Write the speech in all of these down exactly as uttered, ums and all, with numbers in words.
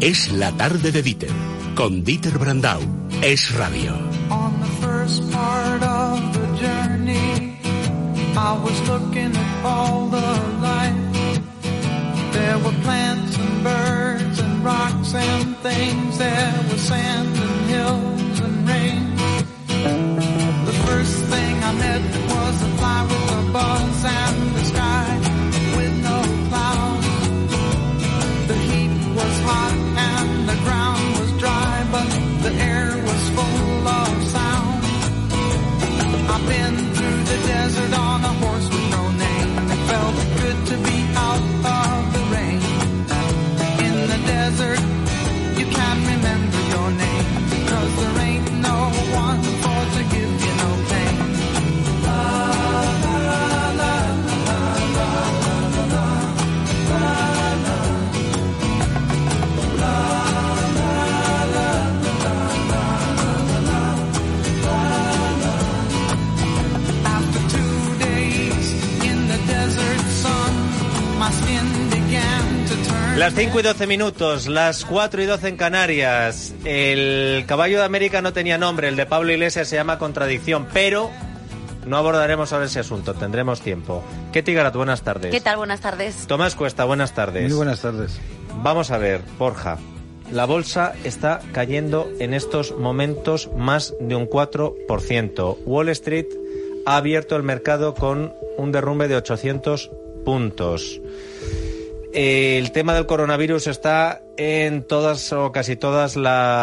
Es la tarde de Dieter, con Dieter Brandau. Es radio. On the first part of the journey, I was looking at all the life. There were plants and birds and rocks and things. There was sand and hills and rain. The first thing I met was a fly with a buzz and the sky with no clouds. The heat was hot and the ground was dry, but the air was full of sound. I've been through the desert on a horse with no name. It felt good to be out of the rain. In the desert, you can't remember your name, because there ain't no one for to give you no pain. La, la, la, la, la, la, la, la, After two days in the desert sun, my skin began to turn. Las cinco y doce minutos, las cuatro y doce en Canarias. El caballo de América no tenía nombre, el de Pablo Iglesias se llama Contradicción, pero no abordaremos ahora ese asunto, tendremos tiempo. Ketty Garat, buenas tardes. ¿Qué tal? Buenas tardes. Tomás Cuesta, buenas tardes. Muy buenas tardes. Vamos a ver, Borja. La bolsa está cayendo en estos momentos más de un cuatro por ciento. Wall Street ha abierto el mercado con un derrumbe de ochocientos puntos. El tema del coronavirus está en todas o casi todas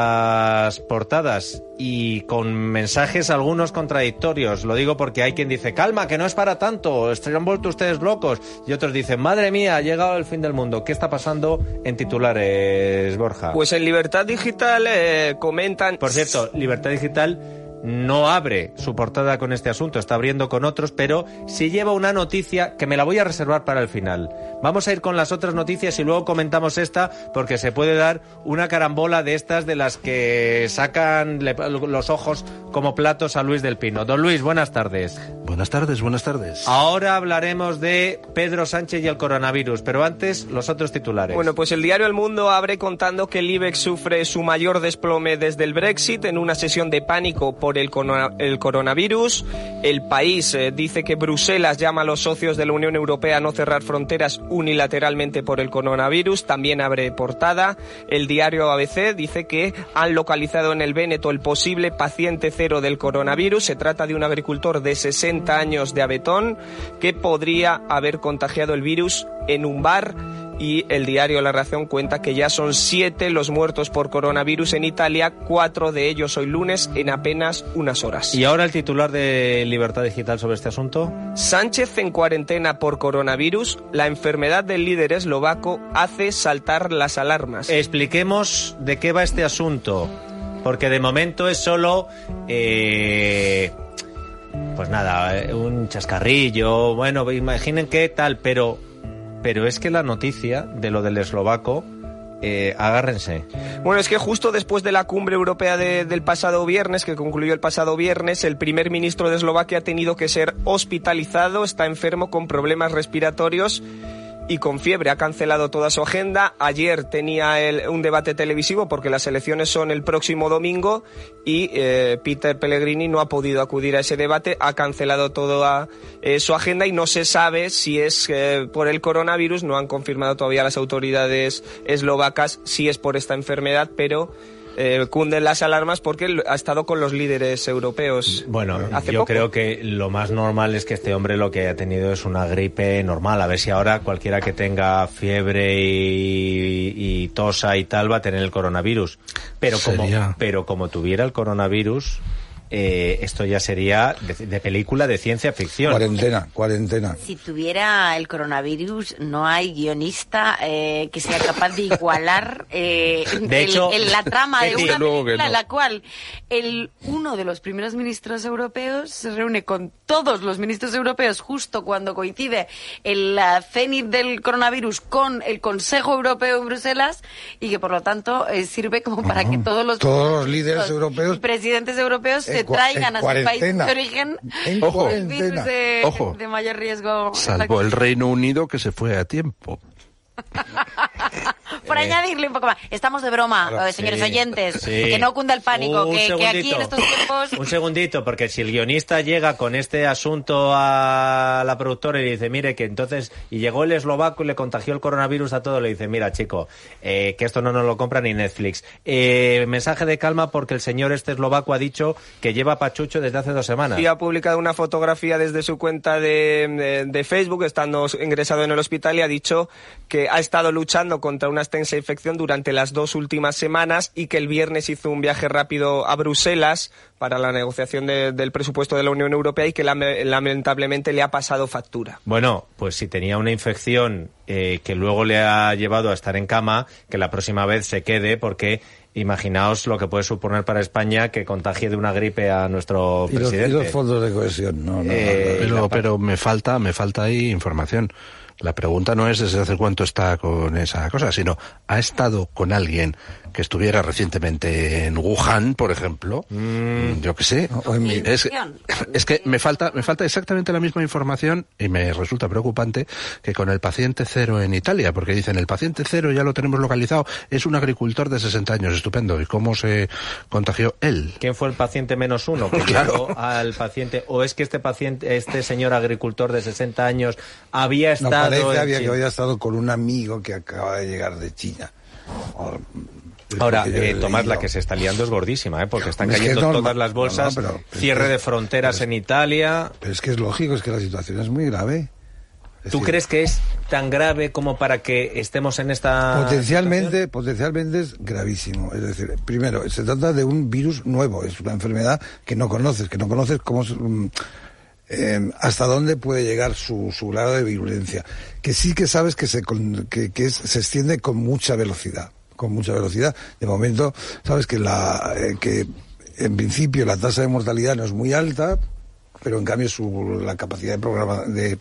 las portadas y con mensajes algunos contradictorios. Lo digo porque hay quien dice, calma, que no es para tanto, se han vuelto ustedes locos. Y otros dicen, madre mía, ha llegado el fin del mundo. ¿Qué está pasando en titulares, Borja? Pues en Libertad Digital eh, comentan... Por cierto, Libertad Digital no abre su portada con este asunto, está abriendo con otros, pero sí lleva una noticia que me la voy a reservar para el final. Vamos a ir con las otras noticias y luego comentamos esta, porque se puede dar una carambola de estas de las que sacan los ojos como platos a Luis del Pino. Don Luis, buenas tardes. Buenas tardes, buenas tardes. Ahora hablaremos de Pedro Sánchez y el coronavirus, pero antes los otros titulares. Bueno, pues el diario El Mundo abre contando que el IBEX sufre su mayor desplome desde el Brexit en una sesión de pánico por el, corona, el coronavirus. El País eh, dice que Bruselas llama a los socios de la Unión Europea a no cerrar fronteras unilateralmente por el coronavirus. También abre portada. El diario A B C dice que han localizado en el Véneto el posible paciente cero del coronavirus. Se trata de un agricultor de sesenta años de Abetón que podría haber contagiado el virus en un bar. Y el diario La Razón cuenta que ya son siete los muertos por coronavirus en Italia, cuatro de ellos hoy lunes en apenas unas horas. ¿Y ahora el titular de Libertad Digital sobre este asunto? Sánchez en cuarentena por coronavirus. La enfermedad del líder eslovaco hace saltar las alarmas. Expliquemos de qué va este asunto, porque de momento es solo... Eh... Pues nada, un chascarrillo, bueno, imaginen qué tal, pero... Pero es que la noticia de lo del eslovaco, eh, agárrense. Bueno, es que justo después de la cumbre europea de, del pasado viernes, que concluyó el pasado viernes, el primer ministro de Eslovaquia ha tenido que ser hospitalizado, está enfermo con problemas respiratorios y con fiebre. Ha cancelado toda su agenda. Ayer tenía el, un debate televisivo porque las elecciones son el próximo domingo y eh, Peter Pellegrini no ha podido acudir a ese debate. Ha cancelado toda eh, su agenda y no se sabe si es eh, por el coronavirus. No han confirmado todavía las autoridades eslovacas si es por esta enfermedad, pero... Eh, cunden las alarmas porque ha estado con los líderes europeos. Bueno, hace yo poco. creo que lo más normal es que este hombre lo que haya tenido es una gripe normal. A ver si ahora cualquiera que tenga fiebre y, y tosa y tal va a tener el coronavirus. Pero como, pero como tuviera el coronavirus... Eh, esto ya sería de, de película de ciencia ficción. Cuarentena, cuarentena. Si tuviera el coronavirus, no hay guionista eh, que sea capaz de igualar eh, de el, hecho, el, la trama de una película no. en la cual el uno de los primeros ministros europeos se reúne con todos los ministros europeos justo cuando coincide el uh, cenit del coronavirus con el Consejo Europeo en Bruselas y que por lo tanto eh, sirve como para uh-huh. que todos los, todos los líderes los europeos presidentes europeos se cua- traigan a su país de origen en Ojo. el virus de, Ojo. de mayor riesgo. Salvo el Reino Unido, que se fue a tiempo. por eh, añadirle un poco más. Estamos de broma, claro, eh, señores sí, oyentes, sí. que no cunda el pánico, Un que, que aquí segundito. en estos tiempos... Un segundito, porque si el guionista llega con este asunto a la productora y le dice, mire, que entonces, y llegó el eslovaco y le contagió el coronavirus a todo, le dice, mira, chico, eh, que esto no nos lo compra ni Netflix. Eh, mensaje de calma porque el señor este eslovaco ha dicho que lleva pachucho desde hace dos semanas. Y ha publicado una fotografía desde su cuenta de, de, de Facebook, estando ingresado en el hospital, y ha dicho que ha estado luchando contra una extensa infección durante las dos últimas semanas y que el viernes hizo un viaje rápido a Bruselas para la negociación de, del presupuesto de la Unión Europea y que lame, lamentablemente le ha pasado factura. Bueno, pues si tenía una infección eh, que luego le ha llevado a estar en cama, que la próxima vez se quede, porque imaginaos lo que puede suponer para España que contagie de una gripe a nuestro Y los, presidente. y los fondos de cohesión, no, no, Eh, no, no. Pero, pero me falta, me falta ahí información. La pregunta no es desde hace cuánto está con esa cosa, sino ¿ha estado con alguien que estuviera recientemente en Wuhan, por ejemplo? Mm. Yo qué sé. O en mi- Es, es que me falta, me falta exactamente la misma información y me resulta preocupante que con el paciente cero en Italia, porque dicen el paciente cero ya lo tenemos localizado, es un agricultor de sesenta años, estupendo. ¿Y cómo se contagió él? ¿Quién fue el paciente menos uno que Claro. llegó al paciente? ¿O es que este paciente, este señor agricultor de sesenta años había No, estado parece en había que China? había estado con un amigo que acaba de llegar de China. O- Ahora, porque yo eh, he Tomás, la leído. que se está liando es gordísima, ¿eh? Porque están Es que es cayendo normal. todas las bolsas, No, no, pero- pero cierre es que- de fronteras pero es- en Italia. Pero es que es lógico, es que la situación es muy grave. Es ¿Tú decir, crees que es tan grave como para que estemos en esta Potencialmente, situación? potencialmente es gravísimo. Es decir, primero, se trata de un virus nuevo, es una enfermedad que no conoces, que no conoces cómo, es, mm, eh, hasta dónde puede llegar su, su grado de virulencia. Que sí que sabes que se, con- que, que es- se extiende con mucha velocidad, con mucha velocidad. De momento, sabes que la, eh, que en principio la tasa de mortalidad no es muy alta, pero en cambio su, la capacidad de programa, de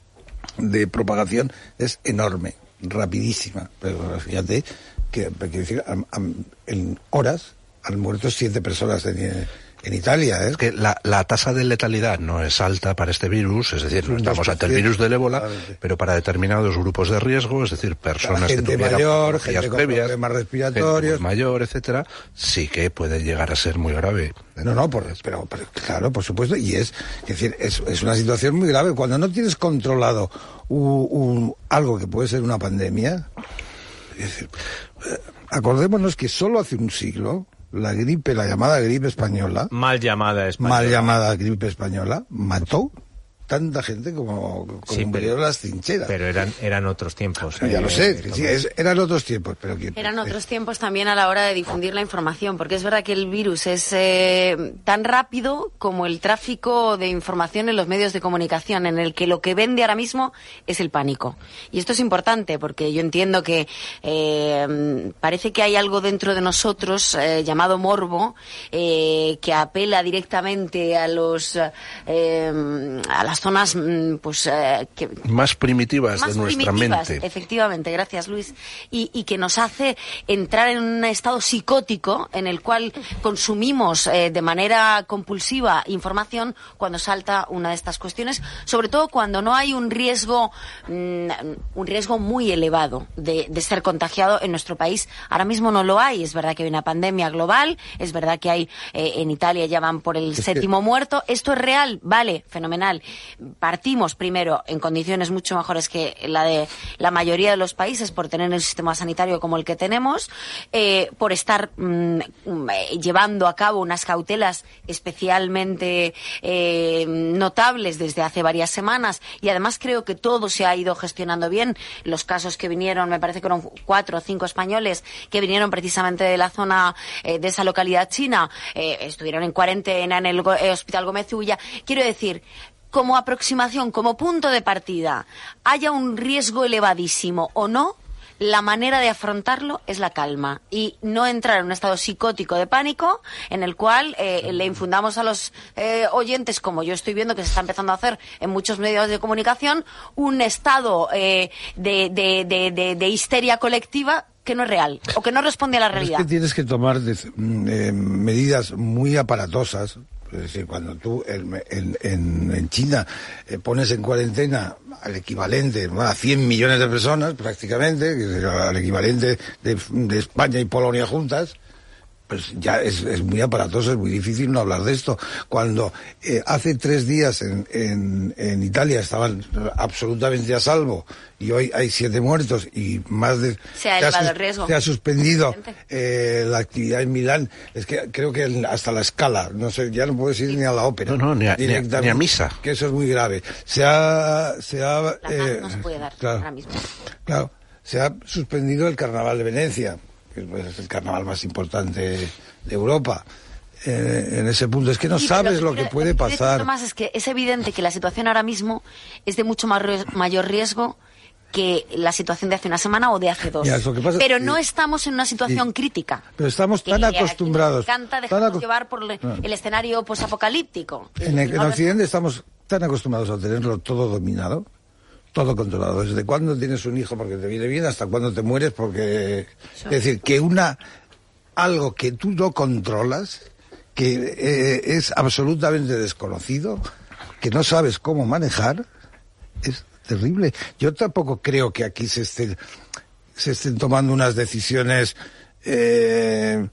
de propagación es enorme, rapidísima. Pero fíjate que, que decir, am- am- en horas han muerto siete personas en, en Italia. ¿eh? Es que la, la tasa de letalidad no es alta para este virus, es decir, no Un estamos dos por ante el ciento, virus del ébola, claramente. pero para determinados grupos de riesgo, es decir, personas que gente tuvieran mayor, patologías gente con previas, problemas gente respiratorios. muy mayor, etcétera, sí que puede llegar a ser muy grave. No, no, por, pero, pero claro, por supuesto, y es, es decir, es, es una situación muy grave. Cuando no tienes controlado un, un- algo que puede ser una pandemia, es decir, eh, acordémonos que solo hace un siglo la gripe, la llamada gripe española, Mal llamada española. mal llamada gripe española, mató tanta gente como, como Sí, pero- murieron las trincheras. Pero eran, eran otros tiempos. ya eh, lo sé, que Tomás. sí, es- eran otros tiempos, pero que... Eran otros tiempos también a la hora de difundir la información, porque es verdad que el virus es eh, tan rápido como el tráfico de información en los medios de comunicación, en el que lo que vende ahora mismo es el pánico. Y esto es importante, porque yo entiendo que eh, parece que hay algo dentro de nosotros eh, llamado morbo, eh, que apela directamente a los eh, a las zonas mm, pues eh, que, Más primitivas más de nuestra primitivas, mente. efectivamente, gracias Luis, y, y que nos hace entrar en un estado psicótico en el cual consumimos eh, de manera compulsiva información cuando salta una de estas cuestiones, sobre todo cuando no hay un riesgo, mm, un riesgo muy elevado de, de ser contagiado en nuestro país. Ahora mismo no lo hay, es verdad que hay una pandemia global, es verdad que hay eh, en Italia ya van por el que- séptimo muerto. ¿Esto es real? Vale, fenomenal. Partimos primero en condiciones mucho mejores que la de la mayoría de los países por tener un sistema sanitario como el que tenemos, eh, por estar mm, mm, eh, llevando a cabo unas cautelas especialmente eh, notables desde hace varias semanas, y además creo que todo se ha ido gestionando bien. Los casos que vinieron, me parece que eran cuatro o cinco españoles que vinieron precisamente de la zona eh, de esa localidad china, eh, estuvieron en cuarentena en el Go- eh, Hospital Gómez Ulla. Quiero decir, como aproximación, como punto de partida, haya un riesgo elevadísimo o no, la manera de afrontarlo es la calma y no entrar en un estado psicótico de pánico en el cual eh, le infundamos a los eh, oyentes, como yo estoy viendo que se está empezando a hacer en muchos medios de comunicación, un estado eh, de, de, de, de, de histeria colectiva que no es real o que no responde a la Pero es realidad. que tienes que tomar de- mm, eh, medidas muy aparatosas Es decir, cuando tú en, en, en China eh, pones en cuarentena al equivalente bueno, a cien millones de personas, prácticamente, que es al equivalente de, de España y Polonia juntas, pues ya es, es muy aparatoso, es muy difícil no hablar de esto. Cuando eh, hace tres días en, en, en Italia estaban absolutamente a salvo y hoy hay siete muertos y más de... Se ha elevado el riesgo. Se ha suspendido eh, la actividad en Milán. Es que creo que hasta la Scala, no sé, ya no puedes ir ni a la ópera. No, no, ni a, ni a, ni a misa. Que eso es muy grave. Se ha... Se ha la eh, no se puede dar claro, ahora mismo. Claro, se ha suspendido el Carnaval de Venecia, que es el carnaval más importante de Europa. Eh, en ese punto es que no sí, sabes lo que, que lo que puede pasar. Más es que es evidente que la situación ahora mismo es de mucho más ries- mayor riesgo que la situación de hace una semana o de hace dos. Ya, lo que pasa, pero no eh, estamos en una situación sí, crítica. Pero estamos tan que acostumbrados. Nos encanta tan dejarnos aco- llevar por le- no. el escenario posapocalíptico. En, el, en Occidente estamos tan acostumbrados a tenerlo todo dominado, todo controlado. Desde cuándo tienes un hijo porque te viene bien hasta cuándo te mueres porque... Sí. Es decir, que una algo que tú no controlas, que eh, es absolutamente desconocido, que no sabes cómo manejar, es terrible. Yo tampoco creo que aquí se estén, se estén tomando unas decisiones eh,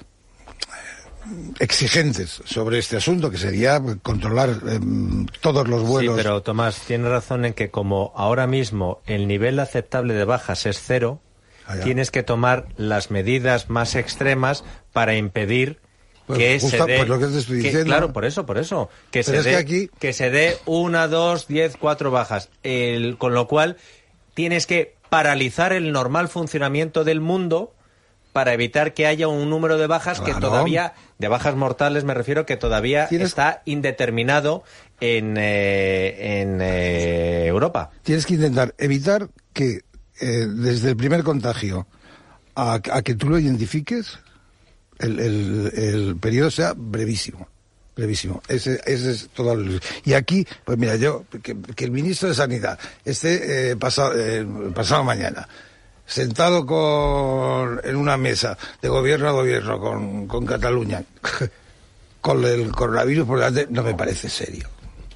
exigentes sobre este asunto, que sería controlar eh, todos los vuelos. Sí, pero Tomás, tiene razón en que como ahora mismo el nivel aceptable de bajas es cero, ah, tienes que tomar las medidas más extremas para impedir pues que justo, se dé... pues lo que te estoy que, diciendo. claro, por eso, por eso. Que pero se, es dé, que, aquí... que se dé una, dos, diez, cuatro bajas. El, con lo cual tienes que paralizar el normal funcionamiento del mundo para evitar que haya un número de bajas claro. que todavía, de bajas mortales me refiero, que todavía ¿Tienes... está indeterminado en, eh, en eh, Europa. Tienes que intentar evitar que eh, desde el primer contagio a, a que tú lo identifiques, el, el, el periodo sea brevísimo. Brevísimo. Ese, ese es todo. El... Y aquí, pues mira, yo, que, que el ministro de Sanidad esté eh, pasado, eh, pasado mañana sentado con en una mesa de gobierno a gobierno con, con Cataluña con el coronavirus por delante, no me parece serio.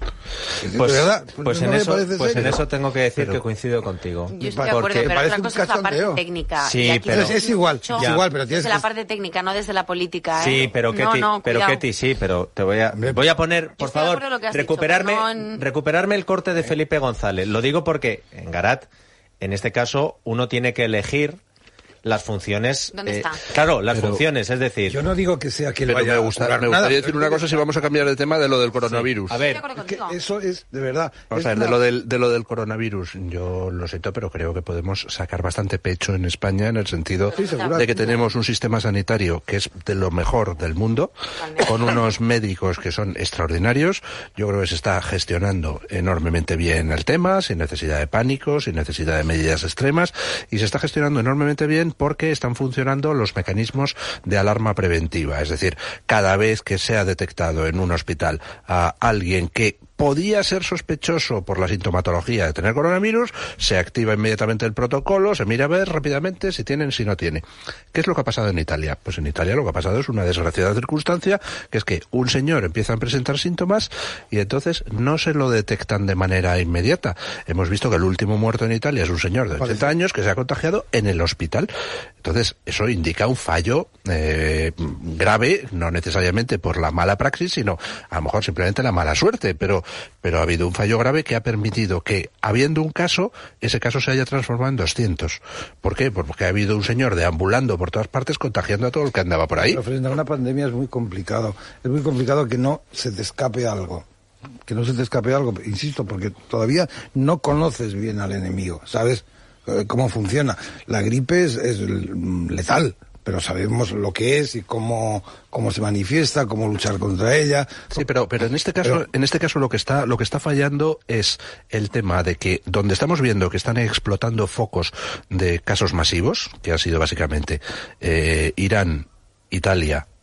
Pues, ¿verdad? pues, no en, eso, pues en eso tengo que decir pero, que coincido contigo. Yo estoy de acuerdo, pero otra cosa es la parte técnica. Sí, y pero es, es igual, es igual, pero tienes desde que... la parte técnica, no desde la política. ¿eh? Sí, pero Ketty, no, no, pero Ketty, sí, pero te voy a voy a poner, por favor, recuperarme, dicho, no en... recuperarme el corte de Felipe González. Lo digo porque en Garat, en este caso, uno tiene que elegir las funciones. ¿Dónde eh, está? Claro, las pero, funciones, es decir... Yo no digo que sea que pero lo vaya me, gusta, a me gustaría nada, decir una cosa si vamos a cambiar el tema de lo del coronavirus. Sí. A ver, que eso es, de verdad... Vamos a ver, una... de, lo del, de lo del coronavirus, yo lo siento, pero creo que podemos sacar bastante pecho en España en el sentido sí, de que tenemos un sistema sanitario que es de lo mejor del mundo, con unos médicos que son extraordinarios. Yo creo que se está gestionando enormemente bien el tema, sin necesidad de pánico, sin necesidad de medidas extremas, y se está gestionando enormemente bien porque están funcionando funcionando los mecanismos de alarma preventiva. Es decir, cada vez que se ha detectado en un hospital a alguien que podía ser sospechoso por la sintomatología de tener coronavirus, se activa inmediatamente el protocolo, se mira a ver rápidamente si tienen, si no tiene. ¿Qué es lo que ha pasado en Italia? Pues en Italia lo que ha pasado es una desgraciada circunstancia, que es que un señor empieza a presentar síntomas y entonces no se lo detectan de manera inmediata. Hemos visto que el último muerto en Italia es un señor de ochenta años que se ha contagiado en el hospital. Entonces, eso indica un fallo eh, grave, no necesariamente por la mala praxis, sino a lo mejor simplemente la mala suerte, pero pero ha habido un fallo grave que ha permitido que, habiendo un caso, ese caso se haya transformado en doscientos. ¿Por qué? Porque ha habido un señor deambulando por todas partes contagiando a todo el que andaba por ahí. Pero frente a una pandemia es muy complicado. Es muy complicado que no se te escape algo. Que no se te escape algo, insisto, porque todavía no conoces bien al enemigo, ¿sabes? Cómo funciona. La gripe es, es letal, pero sabemos lo que es y cómo cómo se manifiesta, cómo luchar contra ella. Sí, pero pero en este caso, pero, en este caso lo que está lo que está fallando es el tema de que donde estamos viendo que están explotando focos de casos masivos, que ha sido básicamente eh, Irán, Italia,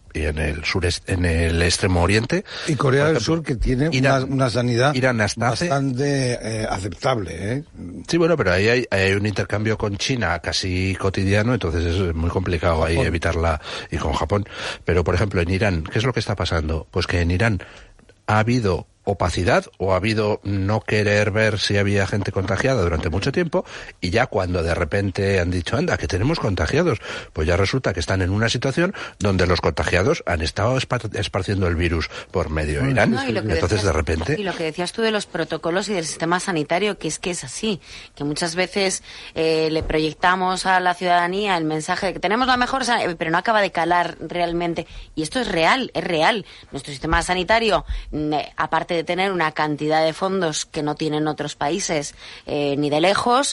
y en el sureste, en el extremo oriente. Y Corea del ejemplo, Sur, que tiene Irán, una, una sanidad Irán hasta hace, bastante eh, aceptable, ¿eh? Sí, bueno, pero ahí hay, hay un intercambio con China casi cotidiano, entonces es muy complicado ahí evitarla, y con Japón. Pero, por ejemplo, en Irán, ¿qué es lo que está pasando? Pues que en Irán ha habido opacidad o ha habido no querer ver si había gente contagiada durante mucho tiempo, y ya cuando de repente han dicho, anda, que tenemos contagiados, pues ya resulta que están en una situación donde los contagiados han estado espar- esparciendo el virus por medio de Irán. No, y lo que entonces decías, de repente... Y lo que decías tú de los protocolos y del sistema sanitario, que es que es así, que muchas veces eh, le proyectamos a la ciudadanía el mensaje de que tenemos la mejor sanidad, pero no acaba de calar realmente. Y esto es real, es real. Nuestro sistema sanitario, aparte de tener una cantidad de fondos que no tienen otros países eh, ni de lejos,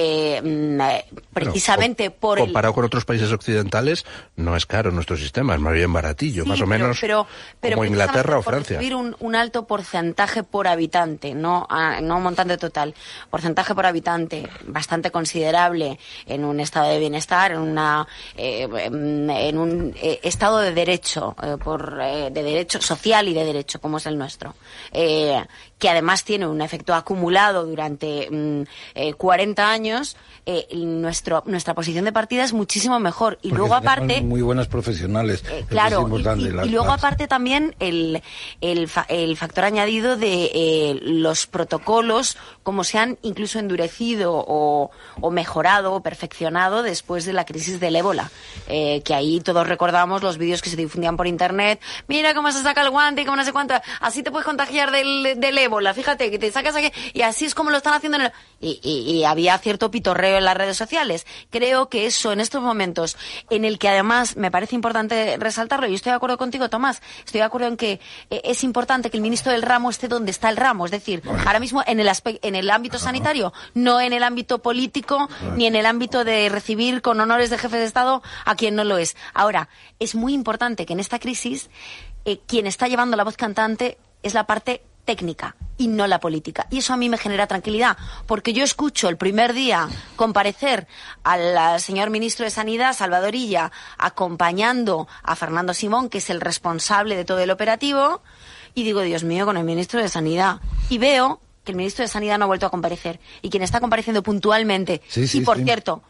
eh, precisamente bueno, por comparado el... con otros países occidentales, no es caro nuestro sistema, es más bien baratillo, sí, más o pero, menos pero, pero como Inglaterra o por Francia. Recibir un, un alto porcentaje por habitante, no, a, no un montante total, porcentaje por habitante bastante considerable en un estado de bienestar, en una eh, en un eh, estado de derecho, eh, por eh, de derecho social y de derecho como es el nuestro. Eh, que además tiene un efecto acumulado durante mm, eh, cuarenta años, eh, nuestro, nuestra posición de partida es muchísimo mejor. Y Porque luego aparte... muy buenas profesionales. Eh, claro, es y, y, las, y luego las... aparte también el, el, fa, el factor añadido de eh, los protocolos, como se han incluso endurecido o, o mejorado o perfeccionado después de la crisis del ébola. Eh, que ahí todos recordamos los vídeos que se difundían por internet. Mira cómo se saca el guante y cómo no sé cuánto. Así te puedes contagiar del, del ébola. Fíjate que te sacas aquí. Y así es como lo están haciendo en el... Y, y, y había cierto pitorreo en las redes sociales. Creo que eso en estos momentos, en el que además me parece importante resaltarlo, y estoy de acuerdo contigo, Tomás, estoy de acuerdo en que eh, es importante que el ministro del ramo esté donde está el ramo. Es decir, ahora mismo en el, aspe- en el ámbito sanitario, no en el ámbito político, ni en el ámbito de recibir con honores de jefe de Estado a quien no lo es. Ahora, es muy importante que en esta crisis eh, quien está llevando la voz cantante es la parte técnica y no la política. Y eso a mí me genera tranquilidad, porque yo escucho el primer día comparecer al, al señor ministro de Sanidad, Salvador Illa, acompañando a Fernando Simón, que es el responsable de todo el operativo, y digo, Dios mío, con el ministro de Sanidad. Y veo que el ministro de Sanidad no ha vuelto a comparecer. Y quien está compareciendo puntualmente, sí, sí, y por sí. cierto,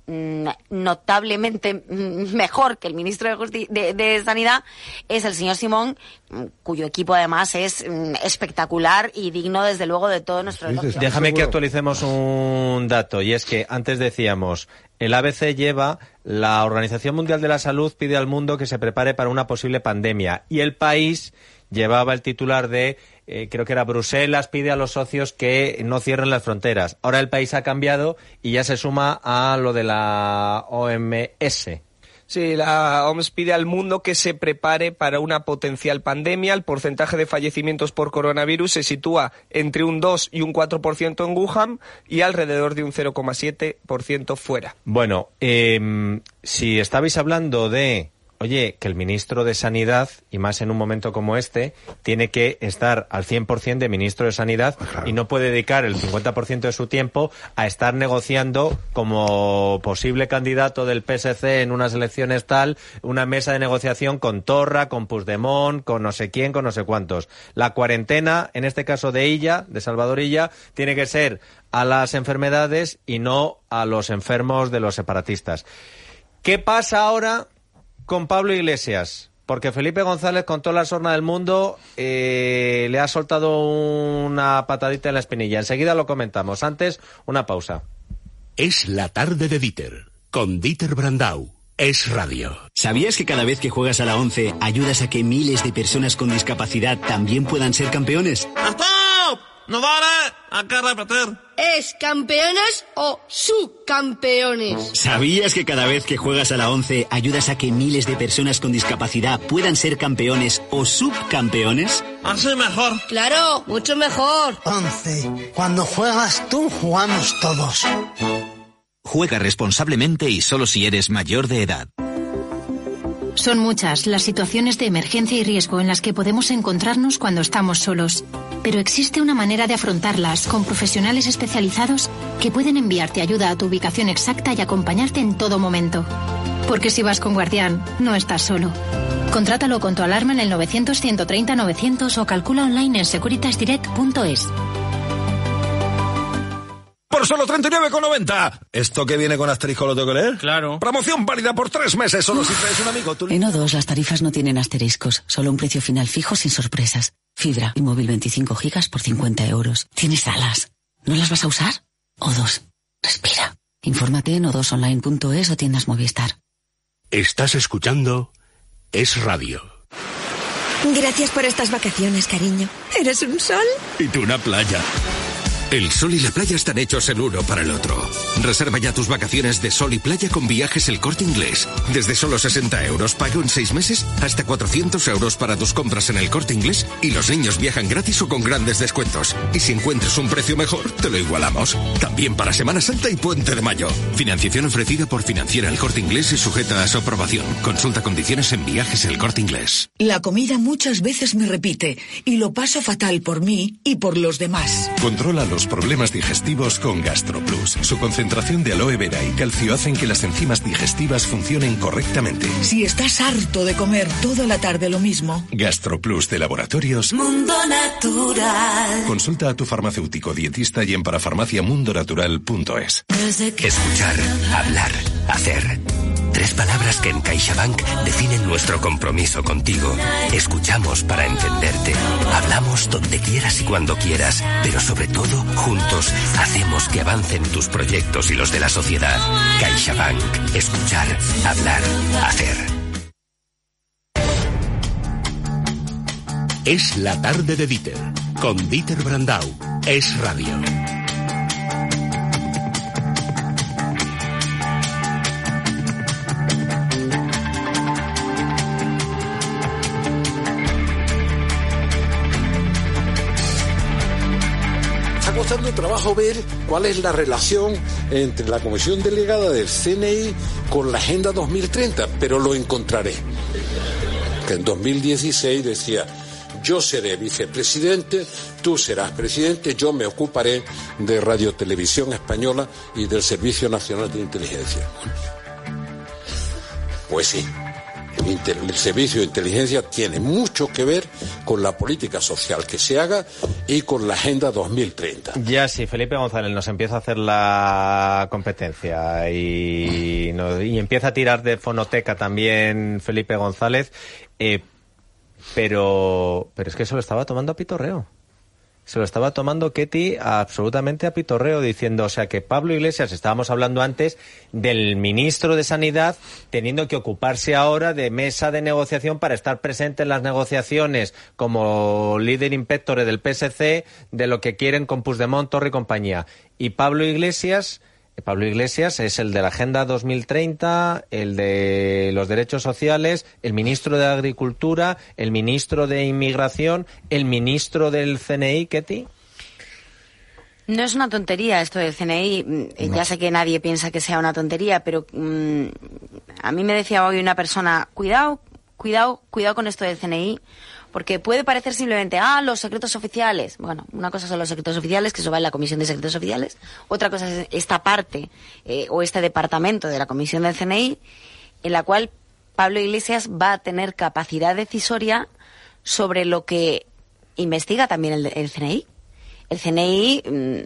notablemente mejor que el ministro de, Justi- de, de Sanidad, es el señor Simón, cuyo equipo además es espectacular y digno desde luego de todo nuestro elogio. Déjame que actualicemos un dato, y es que antes decíamos, el A B C lleva, la Organización Mundial de la Salud pide al mundo que se prepare para una posible pandemia, y El País llevaba el titular de, eh, creo que era Bruselas, pide a los socios que no cierren las fronteras. Ahora El País ha cambiado y ya se suma a lo de la O M S. Sí, la O M S pide al mundo que se prepare para una potencial pandemia. El porcentaje de fallecimientos por coronavirus se sitúa entre un dos y un cuatro por ciento en Wuhan y alrededor de un cero coma siete por ciento fuera. Bueno, eh, si estabais hablando de... Oye, que el ministro de Sanidad, y más en un momento como este, tiene que estar al cien por ciento de ministro de Sanidad, claro, y no puede dedicar el cincuenta por ciento de su tiempo a estar negociando como posible candidato del P S C en unas elecciones tal, una mesa de negociación con Torra, con Puigdemont, con no sé quién, con no sé cuántos. La cuarentena, en este caso de Illa, de Salvador Illa, tiene que ser a las enfermedades y no a los enfermos de los separatistas. ¿Qué pasa ahora con Pablo Iglesias? Porque Felipe González, con toda la sorna del mundo, eh, le ha soltado una patadita en la espinilla. Enseguida lo comentamos. Antes, una pausa. Es la tarde de Dieter, con Dieter Brandau. Es radio. ¿Sabías que cada vez que juegas a la once ayudas a que miles de personas con discapacidad también puedan ser campeones? ¡Stop! ¡No vale! Hay que repetir. ¿Es campeones o subcampeones? ¿Sabías que cada vez que juegas a la once ayudas a que miles de personas con discapacidad puedan ser campeones o subcampeones? Así mejor. Claro, mucho mejor. once. Cuando juegas tú, jugamos todos. Juega responsablemente y solo si eres mayor de edad. Son muchas las situaciones de emergencia y riesgo en las que podemos encontrarnos cuando estamos solos. Pero existe una manera de afrontarlas con profesionales especializados que pueden enviarte ayuda a tu ubicación exacta y acompañarte en todo momento. Porque si vas con Guardián, no estás solo. Contrátalo con tu alarma en el novecientos, ciento treinta, novecientos o calcula online en securitasdirect punto es. Por solo treinta y nueve con noventa. ¿Esto que viene con asterisco lo tengo que leer? Claro. Promoción válida por tres meses, solo si traes un amigo. Tú... En O dos las tarifas no tienen asteriscos, solo un precio final fijo sin sorpresas. Fibra y móvil veinticinco gigas por cincuenta euros. ¿Tienes alas? ¿No las vas a usar? O dos. Respira. Infórmate en o dos online punto es o tiendas Movistar. Estás escuchando Es Radio. Gracias por estas vacaciones, cariño. ¿Eres un sol? Y tú una playa. El sol y la playa están hechos el uno para el otro. Reserva ya tus vacaciones de sol y playa con Viajes El Corte Inglés. Desde solo sesenta euros, pago en seis meses, hasta cuatrocientos euros para tus compras en El Corte Inglés y los niños viajan gratis o con grandes descuentos. Y si encuentras un precio mejor, te lo igualamos. También para Semana Santa y Puente de Mayo. Financiación ofrecida por Financiera El Corte Inglés y sujeta a su aprobación. Consulta condiciones en Viajes El Corte Inglés. La comida muchas veces me repite y lo paso fatal por mí y por los demás. Contrólalo. Los problemas digestivos con GastroPlus. Su concentración de aloe vera y calcio hacen que las enzimas digestivas funcionen correctamente. Si estás harto de comer toda la tarde lo mismo. GastroPlus de Laboratorios Mundo Natural. Consulta a tu farmacéutico dietista y en parafarmacia mundo natural punto es. Escuchar, hablar, hacer. Tres palabras que en CaixaBank definen nuestro compromiso contigo. Escuchamos para entenderte. Hablamos donde quieras y cuando quieras. Pero sobre todo, juntos, hacemos que avancen tus proyectos y los de la sociedad. CaixaBank. Escuchar, hablar, hacer. Es la tarde de Dieter. Con Dieter Brandau. Es Radio. Costando trabajo ver cuál es la relación entre la comisión delegada del C N I con la Agenda dos mil treinta, pero lo encontraré. Que en dos mil dieciséis decía, yo seré vicepresidente, tú serás presidente, yo me ocuparé de Radio Televisión Española y del Servicio Nacional de Inteligencia. Pues sí. El servicio de inteligencia tiene mucho que ver con la política social que se haga y con la Agenda dos mil treinta. Ya sí, Felipe González nos empieza a hacer la competencia y, nos, y empieza a tirar de fonoteca también Felipe González, eh, pero, pero es que se lo estaba tomando a pitorreo. Se lo estaba tomando Ketty absolutamente a pitorreo, diciendo, o sea, que Pablo Iglesias, estábamos hablando antes del ministro de Sanidad, teniendo que ocuparse ahora de mesa de negociación para estar presente en las negociaciones como líder inspector del P S C de lo que quieren con Puigdemont, Torra y compañía. Y Pablo Iglesias... Pablo Iglesias es el de la Agenda dos mil treinta, el de los derechos sociales, el ministro de Agricultura, el ministro de Inmigración, el ministro del C N I, Ketty. No es una tontería esto del C N I. No. Ya sé que nadie piensa que sea una tontería, pero mmm, a mí me decía hoy una persona, cuidado, cuidado, cuidado con esto del C N I, porque puede parecer simplemente, ah, los secretos oficiales. Bueno, una cosa son los secretos oficiales, que eso va en la Comisión de Secretos Oficiales. Otra cosa es esta parte, eh, o este departamento de la Comisión del C N I, en la cual Pablo Iglesias va a tener capacidad decisoria sobre lo que investiga también el, el C N I. El C N I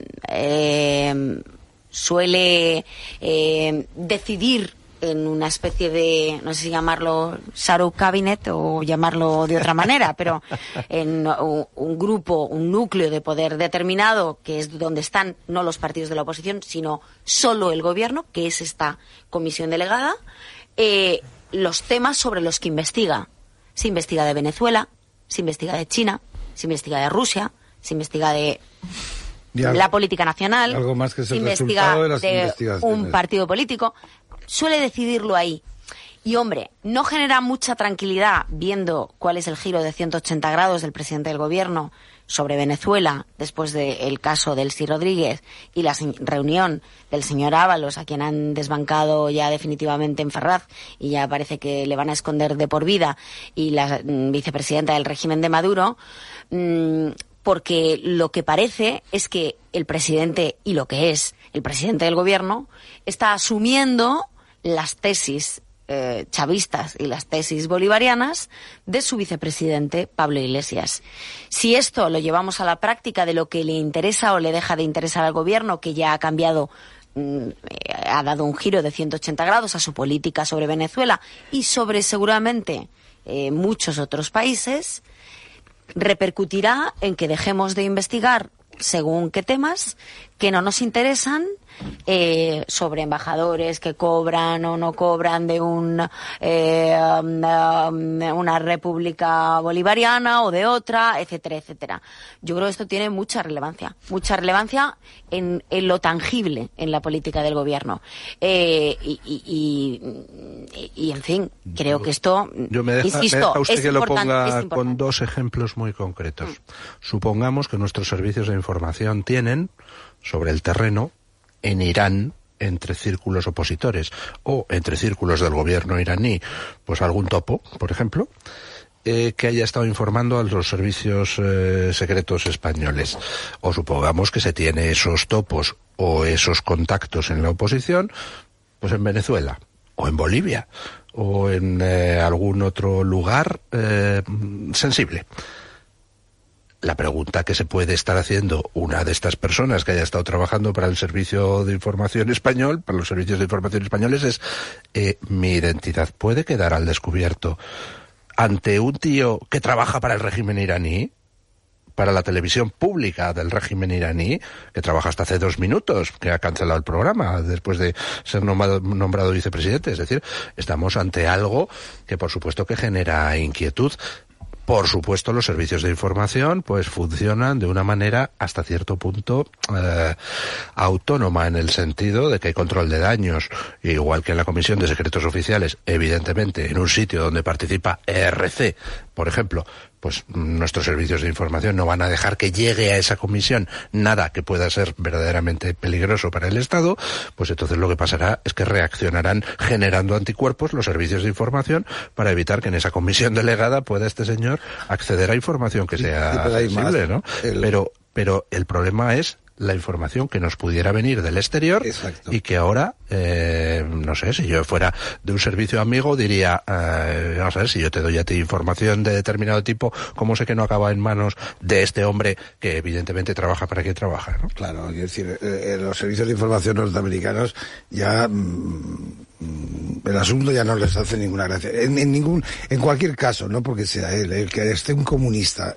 eh, suele eh, decidir en una especie de, no sé si llamarlo shadow cabinet o llamarlo de otra manera, pero en un grupo, un núcleo de poder determinado, que es donde están no los partidos de la oposición, sino solo el gobierno, que es esta comisión delegada, eh, los temas sobre los que investiga. Se investiga de Venezuela, se investiga de China, se investiga de Rusia, se investiga de algo, la política nacional, algo más que es el se investiga resultado de las de investigaciones. Un partido político. Suele decidirlo ahí. Y, hombre, no genera mucha tranquilidad viendo cuál es el giro de ciento ochenta grados del presidente del gobierno sobre Venezuela después del caso del Elsi Rodríguez y la reunión del señor Ábalos, a quien han desbancado ya definitivamente en Ferraz y ya parece que le van a esconder de por vida, y la mm, vicepresidenta del régimen de Maduro, mmm, porque lo que parece es que el presidente, y lo que es el presidente del gobierno, está asumiendo las tesis eh, chavistas y las tesis bolivarianas de su vicepresidente Pablo Iglesias. Si esto lo llevamos a la práctica de lo que le interesa o le deja de interesar al gobierno, que ya ha cambiado, mm, ha dado un giro de ciento ochenta grados a su política sobre Venezuela y sobre seguramente eh, muchos otros países, repercutirá en que dejemos de investigar según qué temas que no nos interesan, eh, sobre embajadores que cobran o no cobran de un, eh, una, una república bolivariana o de otra, etcétera, etcétera. Yo creo que esto tiene mucha relevancia, mucha relevancia en, en lo tangible en la política del gobierno. Eh, y, y, y, y, en fin, creo yo, que esto, yo me deja, insisto, me deja usted es que lo importante, ponga con dos ejemplos muy concretos. Mm. Supongamos que nuestros servicios de información tienen sobre el terreno en Irán, entre círculos opositores o entre círculos del gobierno iraní, pues algún topo, por ejemplo, eh, que haya estado informando a los servicios eh, secretos españoles. O supongamos que se tiene esos topos o esos contactos en la oposición, pues en Venezuela o en Bolivia o en eh, algún otro lugar eh, sensible. La pregunta que se puede estar haciendo una de estas personas que haya estado trabajando para el Servicio de Información Español, para los servicios de información españoles, es eh, ¿mi identidad puede quedar al descubierto ante un tío que trabaja para el régimen iraní? Para la televisión pública del régimen iraní, que trabaja hasta hace dos minutos, que ha cancelado el programa después de ser nombrado, nombrado vicepresidente. Es decir, estamos ante algo que por supuesto que genera inquietud. Por supuesto, los servicios de información pues funcionan de una manera hasta cierto punto eh, autónoma, en el sentido de que hay control de daños, igual que en la Comisión de Secretos Oficiales, evidentemente, en un sitio donde participa E R C, por ejemplo, pues nuestros servicios de información no van a dejar que llegue a esa comisión nada que pueda ser verdaderamente peligroso para el Estado. Pues entonces lo que pasará es que reaccionarán generando anticuerpos los servicios de información para evitar que en esa comisión delegada pueda este señor acceder a información que sea sensible, ¿no? El... Pero, pero el problema es la información que nos pudiera venir del exterior. Exacto. Y que ahora, eh, no sé, si yo fuera de un servicio amigo diría, eh, vamos a ver, si yo te doy a ti información de determinado tipo, ¿cómo sé que no acaba en manos de este hombre que evidentemente trabaja para quien trabaja, ¿no? Claro, es decir, eh, los servicios de información norteamericanos ya mmm, el asunto ya no les hace ninguna gracia. En, en ningún, en cualquier caso, no porque sea él, el que esté un comunista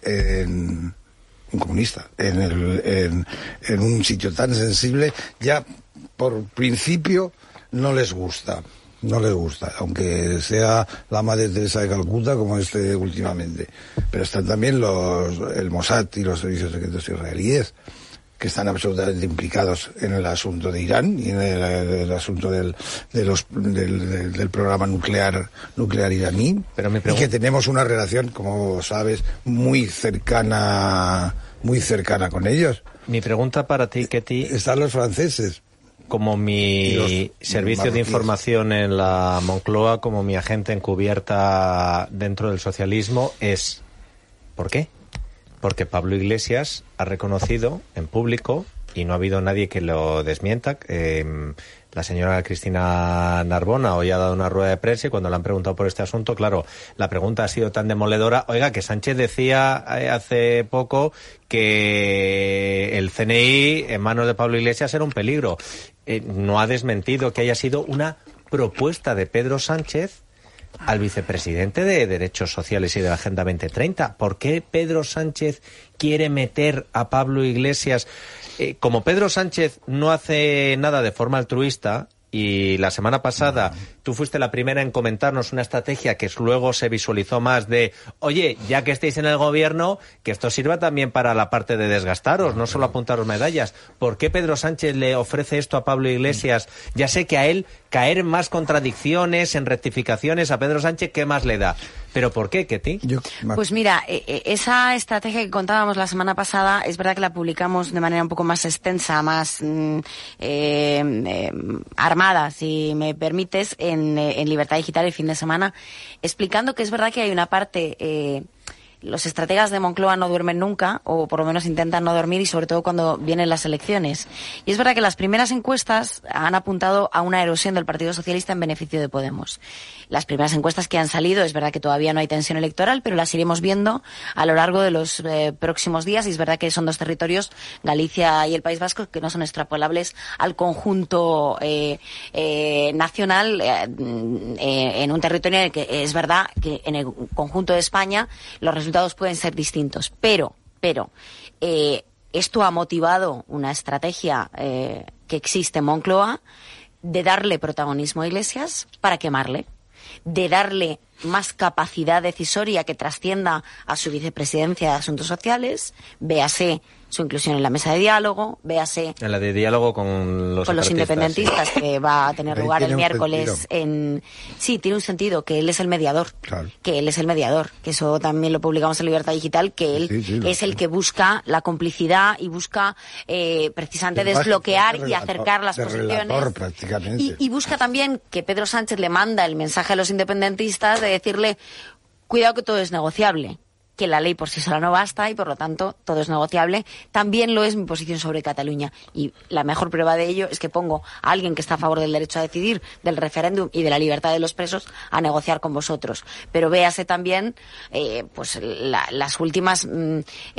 en un comunista en, el, en, en un sitio tan sensible, ya por principio no les gusta, no les gusta, aunque sea la Madre Teresa de Calcuta como este últimamente. Pero están también los el Mossad y los servicios secretos israelíes, que están absolutamente implicados en el asunto de Irán y en el, el asunto del, de los, del, del, del programa nuclear nuclear iraní. Pero me pregunto... Y que tenemos una relación, como sabes, muy cercana muy cercana con ellos. Mi pregunta para ti, Ketty... Están los franceses. Como mi los, servicio de información en la Moncloa, como mi agente encubierta dentro del socialismo, es... ¿Por qué? Porque Pablo Iglesias ha reconocido en público, y no ha habido nadie que lo desmienta, eh, la señora Cristina Narbona hoy ha dado una rueda de prensa y cuando le han preguntado por este asunto, claro, la pregunta ha sido tan demoledora. Oiga, que Sánchez decía eh, hace poco que el C N I en manos de Pablo Iglesias era un peligro. Eh, no ha desmentido que haya sido una propuesta de Pedro Sánchez al vicepresidente de Derechos Sociales y de la Agenda veinte treinta. ¿Por qué Pedro Sánchez quiere meter a Pablo Iglesias? Eh, como Pedro Sánchez no hace nada de forma altruista, y la semana pasada no. tú fuiste la primera en comentarnos una estrategia que luego se visualizó más de, oye, ya que estéis en el gobierno, que esto sirva también para la parte de desgastaros, no, no solo apuntaros medallas. ¿Por qué Pedro Sánchez le ofrece esto a Pablo Iglesias? Ya sé que a él caer en más contradicciones, en rectificaciones, a Pedro Sánchez, ¿qué más le da? ¿Pero por qué, Ketty? Pues mira, esa estrategia que contábamos la semana pasada, es verdad que la publicamos de manera un poco más extensa, más mm, eh, eh, armada, si me permites, en, en Libertad Digital el fin de semana, explicando que es verdad que hay una parte... Eh, los estrategas de Moncloa no duermen nunca, o por lo menos intentan no dormir, y sobre todo cuando vienen las elecciones. Y es verdad que las primeras encuestas han apuntado a una erosión del Partido Socialista en beneficio de Podemos. Las primeras encuestas que han salido, es verdad que todavía no hay tensión electoral, pero las iremos viendo a lo largo de los eh, próximos días, y es verdad que son dos territorios, Galicia y el País Vasco, que no son extrapolables al conjunto eh, eh, nacional, eh, eh, en un territorio en el que es verdad que en el conjunto de España los resultados pueden ser distintos, pero, pero eh, esto ha motivado una estrategia eh, que existe en Moncloa de darle protagonismo a Iglesias para quemarle, de darle más capacidad decisoria que trascienda a su vicepresidencia de Asuntos Sociales, véase su inclusión en la mesa de diálogo, véase en la de diálogo con los, con los independentistas, sí, que va a tener lugar el miércoles en... Sí, tiene un sentido, que él es el mediador, claro. que él es el mediador, que eso también lo publicamos en Libertad Digital, que él sí, sí, es el que busca la complicidad y busca eh, precisamente de desbloquear de relator, y acercar las posiciones. Y, y busca también que Pedro Sánchez le manda el mensaje a los independentistas de decirle, cuidado que todo es negociable, que la ley por sí sola no basta y por lo tanto todo es negociable. También lo es mi posición sobre Cataluña, y la mejor prueba de ello es que pongo a alguien que está a favor del derecho a decidir, del referéndum y de la libertad de los presos a negociar con vosotros. Pero véase también eh, pues la, las últimas mm,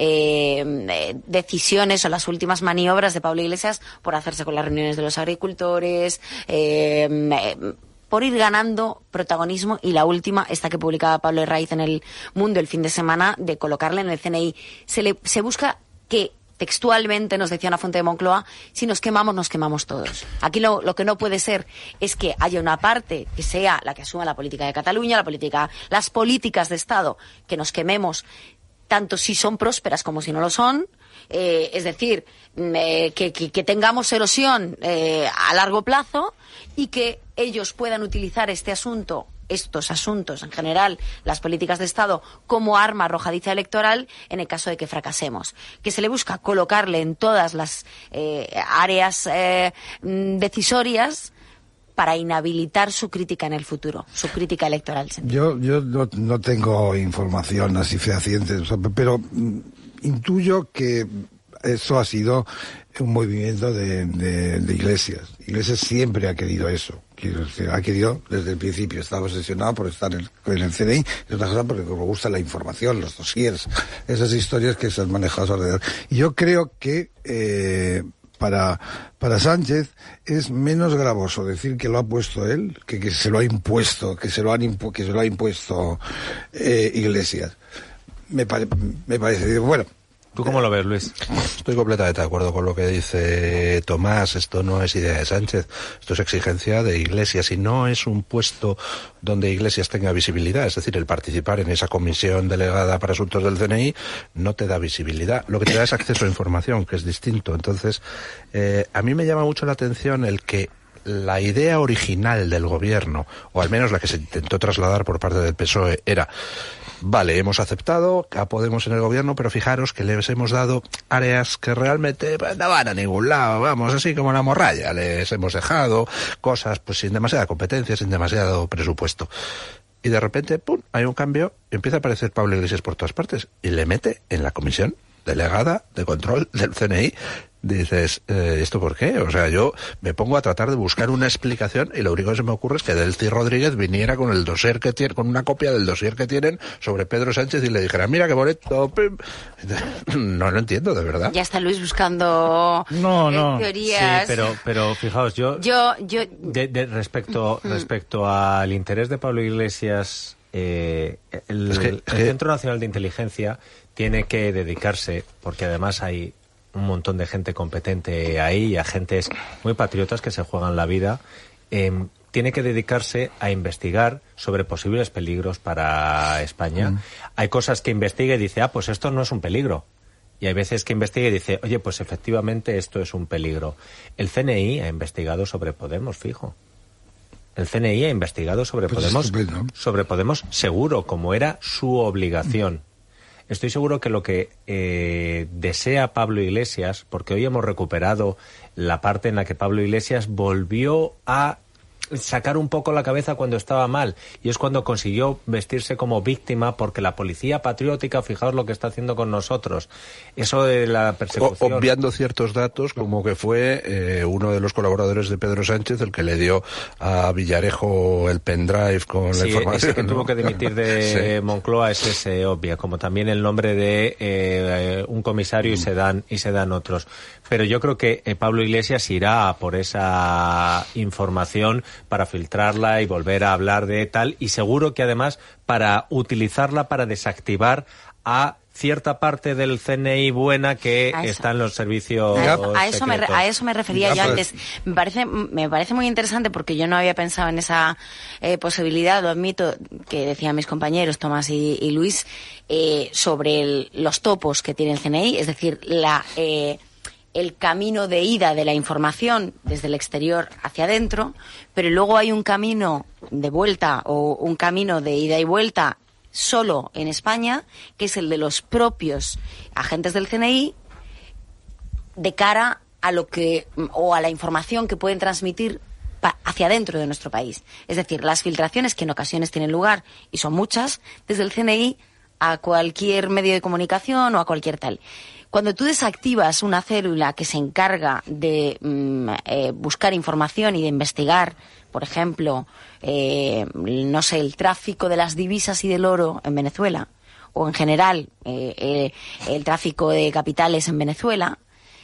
eh, decisiones o las últimas maniobras de Pablo Iglesias por hacerse con las reuniones de los agricultores, eh, eh, por ir ganando protagonismo, y la última, esta que publicaba Pablo Herraiz en El Mundo el fin de semana, de colocarle en el C N I. Se, le, se busca que, textualmente nos decía una fuente de Moncloa, si nos quemamos, nos quemamos todos. Aquí lo, lo que no puede ser es que haya una parte que sea la que asuma la política de Cataluña, la política, las políticas de Estado, que nos quememos, tanto si son prósperas como si no lo son. Eh, es decir, eh, que, que, que tengamos erosión eh, a largo plazo, y que ellos puedan utilizar este asunto, estos asuntos en general, las políticas de Estado, como arma arrojadiza electoral en el caso de que fracasemos. Que se le busca colocarle en todas las eh, áreas eh, decisorias para inhabilitar su crítica en el futuro, su crítica electoral. Yo, yo no, no tengo información así fehaciente, o sea, pero mm, intuyo que eso ha sido un movimiento de, de, de Iglesias. Iglesias siempre ha querido eso. Ha querido desde el principio, estaba obsesionado por estar en, en el C N I, y otra cosa porque me gusta la información, los dossiers, esas historias que se han manejado alrededor. Y yo creo que eh, para para Sánchez es menos gravoso decir que lo ha puesto él que que se lo ha impuesto, que se lo han impu que se lo ha impuesto eh, Iglesias. Me, pare me parece, bueno. ¿Tú cómo lo ves, Luis? Estoy completamente de acuerdo con lo que dice Tomás. Esto no es idea de Sánchez, esto es exigencia de Iglesias, y no es un puesto donde Iglesias tenga visibilidad. Es decir, el participar en esa comisión delegada para asuntos del C N I no te da visibilidad. Lo que te da es acceso a información, que es distinto. Entonces, eh, a mí me llama mucho la atención el que la idea original del gobierno, o al menos la que se intentó trasladar por parte del P S O E, era: vale, hemos aceptado a Podemos en el gobierno, pero fijaros que les hemos dado áreas que realmente pues, no van a ningún lado, vamos, así como la morralla. Les hemos dejado cosas pues sin demasiada competencia, sin demasiado presupuesto. Y de repente, pum, hay un cambio, y empieza a aparecer Pablo Iglesias por todas partes, y le mete en la comisión delegada de control del C N I. Dices, eh, ¿esto por qué? O sea, yo me pongo a tratar de buscar una explicación, y lo único que se me ocurre es que Delcy Rodríguez viniera con el dossier que tiene, con una copia del dossier que tienen sobre Pedro Sánchez, y le dijera, mira qué bonito. No lo entiendo, de verdad. Ya está Luis buscando no, no. teorías. Sí, pero, pero fijaos, yo, yo, yo... De, de, respecto, mm. respecto al interés de Pablo Iglesias, eh, el, es que, el que... Centro Nacional de Inteligencia tiene que dedicarse, porque además hay un montón de gente competente ahí, y agentes muy patriotas que se juegan la vida, eh, tiene que dedicarse a investigar sobre posibles peligros para España. Mm. Hay cosas que investiga y dice, ah, pues esto no es un peligro. Y hay veces que investiga y dice, oye, pues efectivamente esto es un peligro. El C N I ha investigado sobre Podemos, fijo. El C N I ha investigado sobre pues Podemos, sobre Podemos seguro, como era su obligación. Mm. Estoy seguro que lo que eh, desea Pablo Iglesias, porque hoy hemos recuperado la parte en la que Pablo Iglesias volvió a sacar un poco la cabeza cuando estaba mal, y es cuando consiguió vestirse como víctima, porque la policía patriótica, fijaos lo que está haciendo con nosotros. Eso de la persecución... O, obviando ciertos datos, como que fue eh, uno de los colaboradores de Pedro Sánchez el que le dio a Villarejo el pendrive con sí, la información. Ese que ¿no? tuvo que dimitir de sí. Moncloa es ese obvia, como también el nombre de eh, un comisario mm. y se dan y se dan otros. Pero yo creo que eh, Pablo Iglesias irá por esa información para filtrarla y volver a hablar de tal, y seguro que además para utilizarla para desactivar a cierta parte del C N I buena que está en los servicios a, a eso secretos. me a eso me refería ya, yo pues. antes. Me parece me parece muy interesante, porque yo no había pensado en esa eh, posibilidad, lo admito, que decían mis compañeros Tomás y, y Luis, eh, sobre el, los topos que tiene el C N I, es decir, la eh, el camino de ida de la información desde el exterior hacia adentro, pero luego hay un camino de vuelta o un camino de ida y vuelta solo en España, que es el de los propios agentes del C N I de cara a lo que o a la información que pueden transmitir pa- hacia adentro de nuestro país. Es decir, las filtraciones que en ocasiones tienen lugar, y son muchas, desde el C N I a cualquier medio de comunicación o a cualquier tal. Cuando tú desactivas una célula que se encarga de mm, eh, buscar información y de investigar, por ejemplo, eh, no sé, el tráfico de las divisas y del oro en Venezuela, o en general eh, eh, el tráfico de capitales en Venezuela,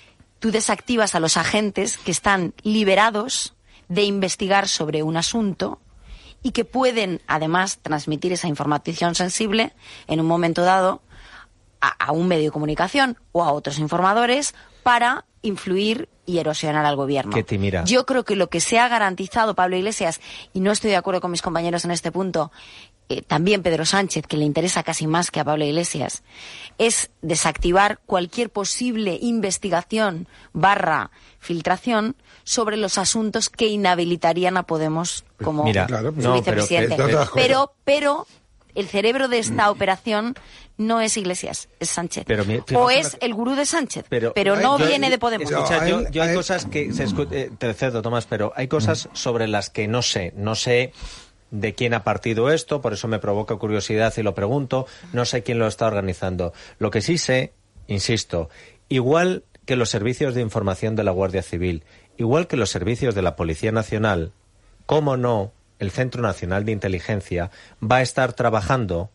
tú desactivas a los agentes que están liberados de investigar sobre un asunto y que pueden, además, transmitir esa información sensible en un momento dado a, a un medio de comunicación o a otros informadores para influir y erosionar al gobierno. Que te mira. Yo creo que lo que se ha garantizado Pablo Iglesias, y no estoy de acuerdo con mis compañeros en este punto, eh, también Pedro Sánchez, que le interesa casi más que a Pablo Iglesias, es desactivar cualquier posible investigación barra filtración sobre los asuntos que inhabilitarían a Podemos como Mira, su claro, no, vicepresidente. Pero, pero, pero, pero el cerebro de esta operación no es Iglesias, es Sánchez. Pero mi, o es el gurú de Sánchez, pero, pero no yo, viene de Podemos. Escucha, yo, yo hay cosas que se escu- eh, te cedo, Tomás, pero hay cosas sobre las que no sé, no sé de quién ha partido esto, por eso me provoca curiosidad y lo pregunto, no sé quién lo está organizando. Lo que sí sé, insisto, igual que los servicios de información de la Guardia Civil, igual que los servicios de la Policía Nacional, cómo no, el Centro Nacional de Inteligencia va a estar trabajando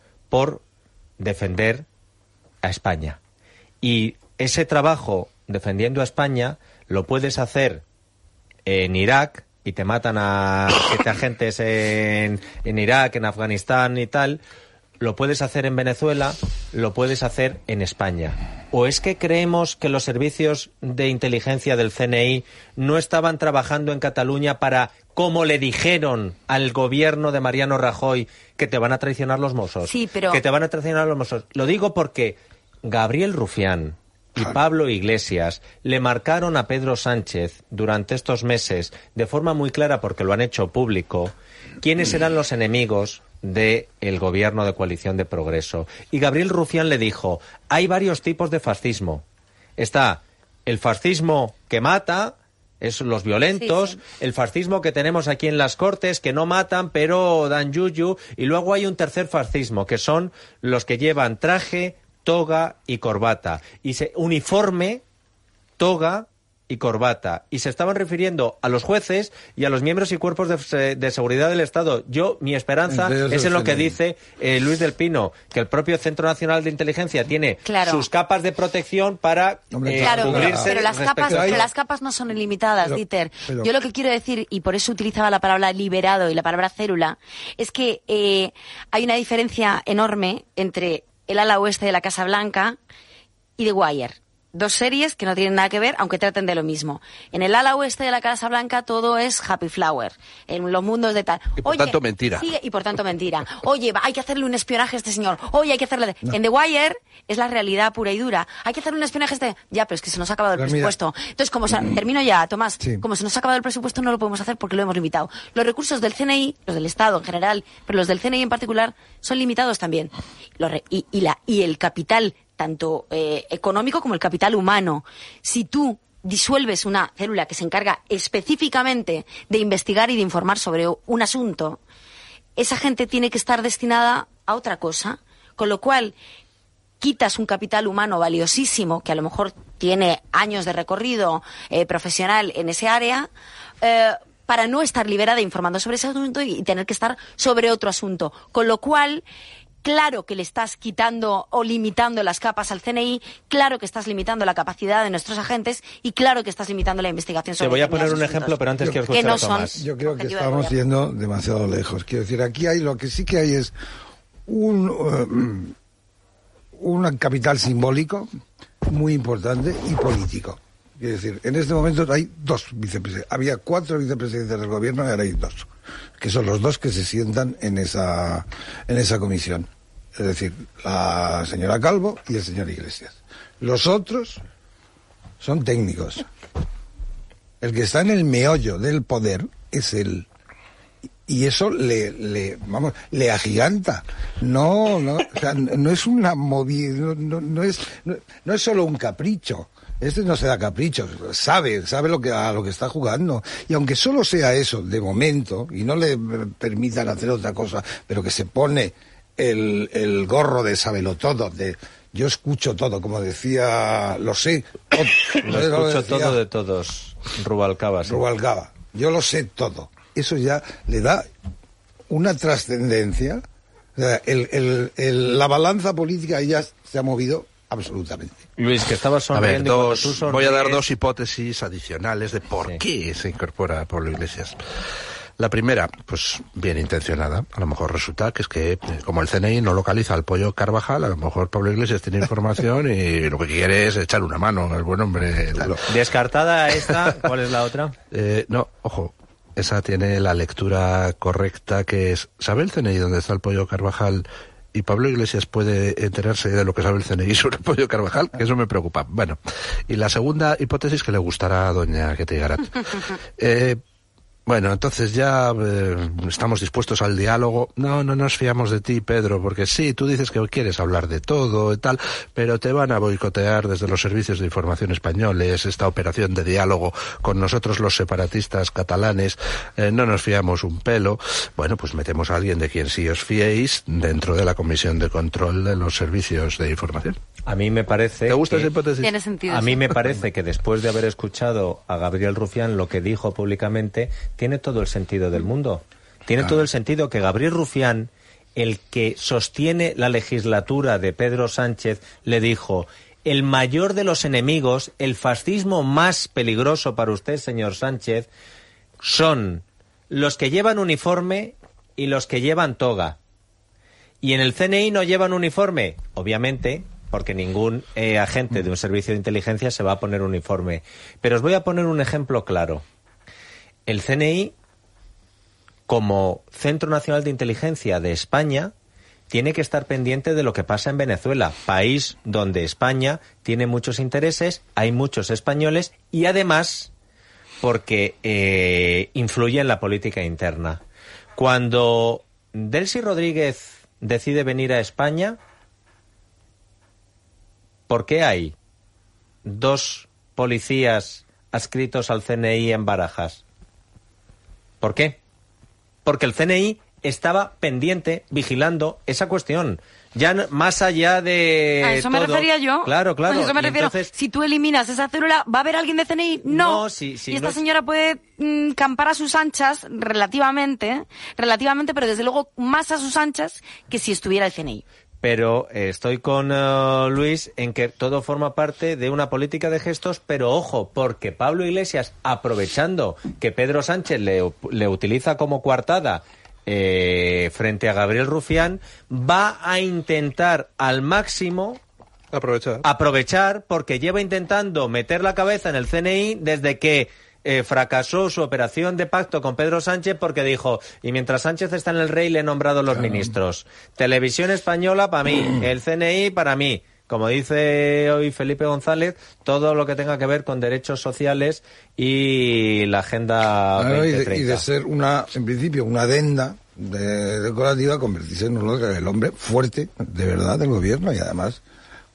por defender a España. Y ese trabajo defendiendo a España lo puedes hacer en Irak y te matan a siete agentes en, en Irak, en Afganistán y tal. Lo puedes hacer en Venezuela, lo puedes hacer en España. ¿O es que creemos que los servicios de inteligencia del C N I no estaban trabajando en Cataluña para, como le dijeron al gobierno de Mariano Rajoy, que te van a traicionar los Mossos? Sí, pero... Que te van a traicionar los Mossos. Lo digo porque Gabriel Rufián y Pablo Iglesias le marcaron a Pedro Sánchez durante estos meses, de forma muy clara porque lo han hecho público, quiénes eran los enemigos del gobierno de coalición de progreso. Y Gabriel Rufián le dijo, hay varios tipos de fascismo. Está el fascismo que mata, es los violentos, sí, sí. El fascismo que tenemos aquí en las Cortes, que no matan, pero dan yuyu, y luego hay un tercer fascismo, que son los que llevan traje, toga y corbata. Y se uniforme, toga y corbata. Y se estaban refiriendo a los jueces y a los miembros y cuerpos de, de seguridad del Estado. Yo, mi esperanza es en lo que dice eh, Luis del Pino, que el propio Centro Nacional de Inteligencia tiene claro. sus capas de protección para Hombre, eh, claro, cubrirse. Pero las, capas, pero las capas no son ilimitadas, pero, Dieter. Pero... Yo lo que quiero decir, y por eso utilizaba la palabra liberado y la palabra célula, es que eh, hay una diferencia enorme entre el ala oeste de la Casa Blanca y The Wire. Dos series que no tienen nada que ver, aunque traten de lo mismo. En el ala oeste de la Casa Blanca todo es happy flower, en los mundos de tal. Y por Oye, tanto mentira. Sí, y por tanto mentira. Oye, hay que hacerle un espionaje a este señor. Oye, hay que hacerle... No. En The Wire es la realidad pura y dura. Hay que hacerle un espionaje a este... Ya, pero es que se nos ha acabado el pero presupuesto. Mira. Entonces, como se... termino ya, Tomás. Sí. Como se nos ha acabado el presupuesto, no lo podemos hacer porque lo hemos limitado. Los recursos del C N I, los del Estado en general, pero los del C N I en particular, son limitados también. Los re... y, y, la... y el capital... tanto eh, económico como el capital humano. Si tú disuelves una célula que se encarga específicamente de investigar y de informar sobre un asunto, esa gente tiene que estar destinada a otra cosa, con lo cual quitas un capital humano valiosísimo que a lo mejor tiene años de recorrido eh, profesional en ese área, eh, para no estar liberada informando sobre ese asunto y tener que estar sobre otro asunto. Con lo cual, claro que le estás quitando o limitando las capas al C N I, claro que estás limitando la capacidad de nuestros agentes y claro que estás limitando la investigación sobre Te voy a poner un asuntos. ejemplo, pero antes Yo, quiero escuchar que no a Tomás. son Yo creo que objetivo de estamos gobierno. yendo demasiado lejos. Quiero decir, aquí hay lo que sí que hay es un, uh, un capital simbólico muy importante y político. Quiero decir, en este momento hay dos vicepresidentes. Había cuatro vicepresidentes del gobierno y ahora hay dos, que son los dos que se sientan en esa, en esa comisión. Es decir, la señora Calvo y el señor Iglesias. Los otros son técnicos. El que está en el meollo del poder es él. Y eso le, le, vamos, le agiganta. No, no, o sea, no es una movida, no, no, no es, no, no es solo un capricho. Este no se da caprichos, sabe, sabe lo que, a lo que está jugando. Y aunque solo sea eso, de momento, y no le permitan hacer otra cosa, pero que se pone el, el gorro de sabelotodo, de yo escucho todo, como decía, lo sé, todo. Lo escucho decía, todo de todos, Rubalcaba. Sí. Rubalcaba, yo lo sé todo. Eso ya le da una trascendencia. O sea, el, el, el, la balanza política ya se ha movido absolutamente. Luis, que estabas sonriendo. A ver, dos, sonríes... voy a dar dos hipótesis adicionales de por sí. qué se incorpora Pablo Iglesias. La primera, pues bien intencionada. A lo mejor resulta que es que, como el C N I no localiza al pollo Carvajal, a lo mejor Pablo Iglesias tiene información y lo que quiere es echar una mano al buen hombre. Descartada esta, ¿cuál es la otra? Eh, no, ojo. Esa tiene la lectura correcta, que es, ¿sabe el C N I dónde está el pollo Carvajal? Y Pablo Iglesias puede enterarse de lo que sabe el C N I sobre el pollo Carvajal, que eso me preocupa. Bueno, y la segunda hipótesis que le gustará a doña Ketty Garat. Eh, bueno, entonces ya eh, estamos dispuestos al diálogo. No, no nos fiamos de ti, Pedro, porque sí, tú dices que quieres hablar de todo y tal, pero te van a boicotear desde los servicios de información españoles esta operación de diálogo con nosotros los separatistas catalanes. Eh, no nos fiamos un pelo. Bueno, pues metemos a alguien de quien sí os fiéis dentro de la Comisión de Control de los Servicios de Información. A mí me parece... ¿Te gusta que, esa hipótesis? Tiene sentido. A mí sí. me parece que después de haber escuchado a Gabriel Rufián lo que dijo públicamente, tiene todo el sentido del mundo. Tiene claro. todo el sentido que Gabriel Rufián, el que sostiene la legislatura de Pedro Sánchez, le dijo: el mayor de los enemigos, el fascismo más peligroso para usted, señor Sánchez, son los que llevan uniforme y los que llevan toga. Y en el C N I no llevan uniforme, obviamente, porque ningún eh, agente de un servicio de inteligencia se va a poner uniforme. Pero os voy a poner un ejemplo claro. El C N I, como Centro Nacional de Inteligencia de España, tiene que estar pendiente de lo que pasa en Venezuela, país donde España tiene muchos intereses, hay muchos españoles y además porque eh, influye en la política interna. Cuando Delcy Rodríguez decide venir a España, ¿por qué hay dos policías adscritos al C N I en Barajas? ¿Por qué? Porque el C N I estaba pendiente, vigilando esa cuestión. Ya no, más allá de A eso todo, me refería yo. Claro, claro. A eso me Y refiero. entonces, si tú eliminas esa célula, ¿va a haber alguien de C N I? No. No, si, si y esta no es... señora puede mm, campar a sus anchas, relativamente, relativamente, pero desde luego más a sus anchas que si estuviera el C N I. Pero eh, estoy con uh, Luis en que todo forma parte de una política de gestos, pero ojo, porque Pablo Iglesias, aprovechando que Pedro Sánchez le, le utiliza como coartada eh, frente a Gabriel Rufián, va a intentar al máximo aprovechar. aprovechar, porque lleva intentando meter la cabeza en el C N I desde que Eh, fracasó su operación de pacto con Pedro Sánchez, porque dijo, y mientras Sánchez está en el rey le he nombrado los claro. ministros. Televisión Española para mí, el C N I para mí. Como dice hoy Felipe González, todo lo que tenga que ver con derechos sociales y la agenda claro, veinte treinta. Y de, y de ser una, en principio, una adenda de, decorativa, convertirse en uno, el hombre fuerte, de verdad, del gobierno, y además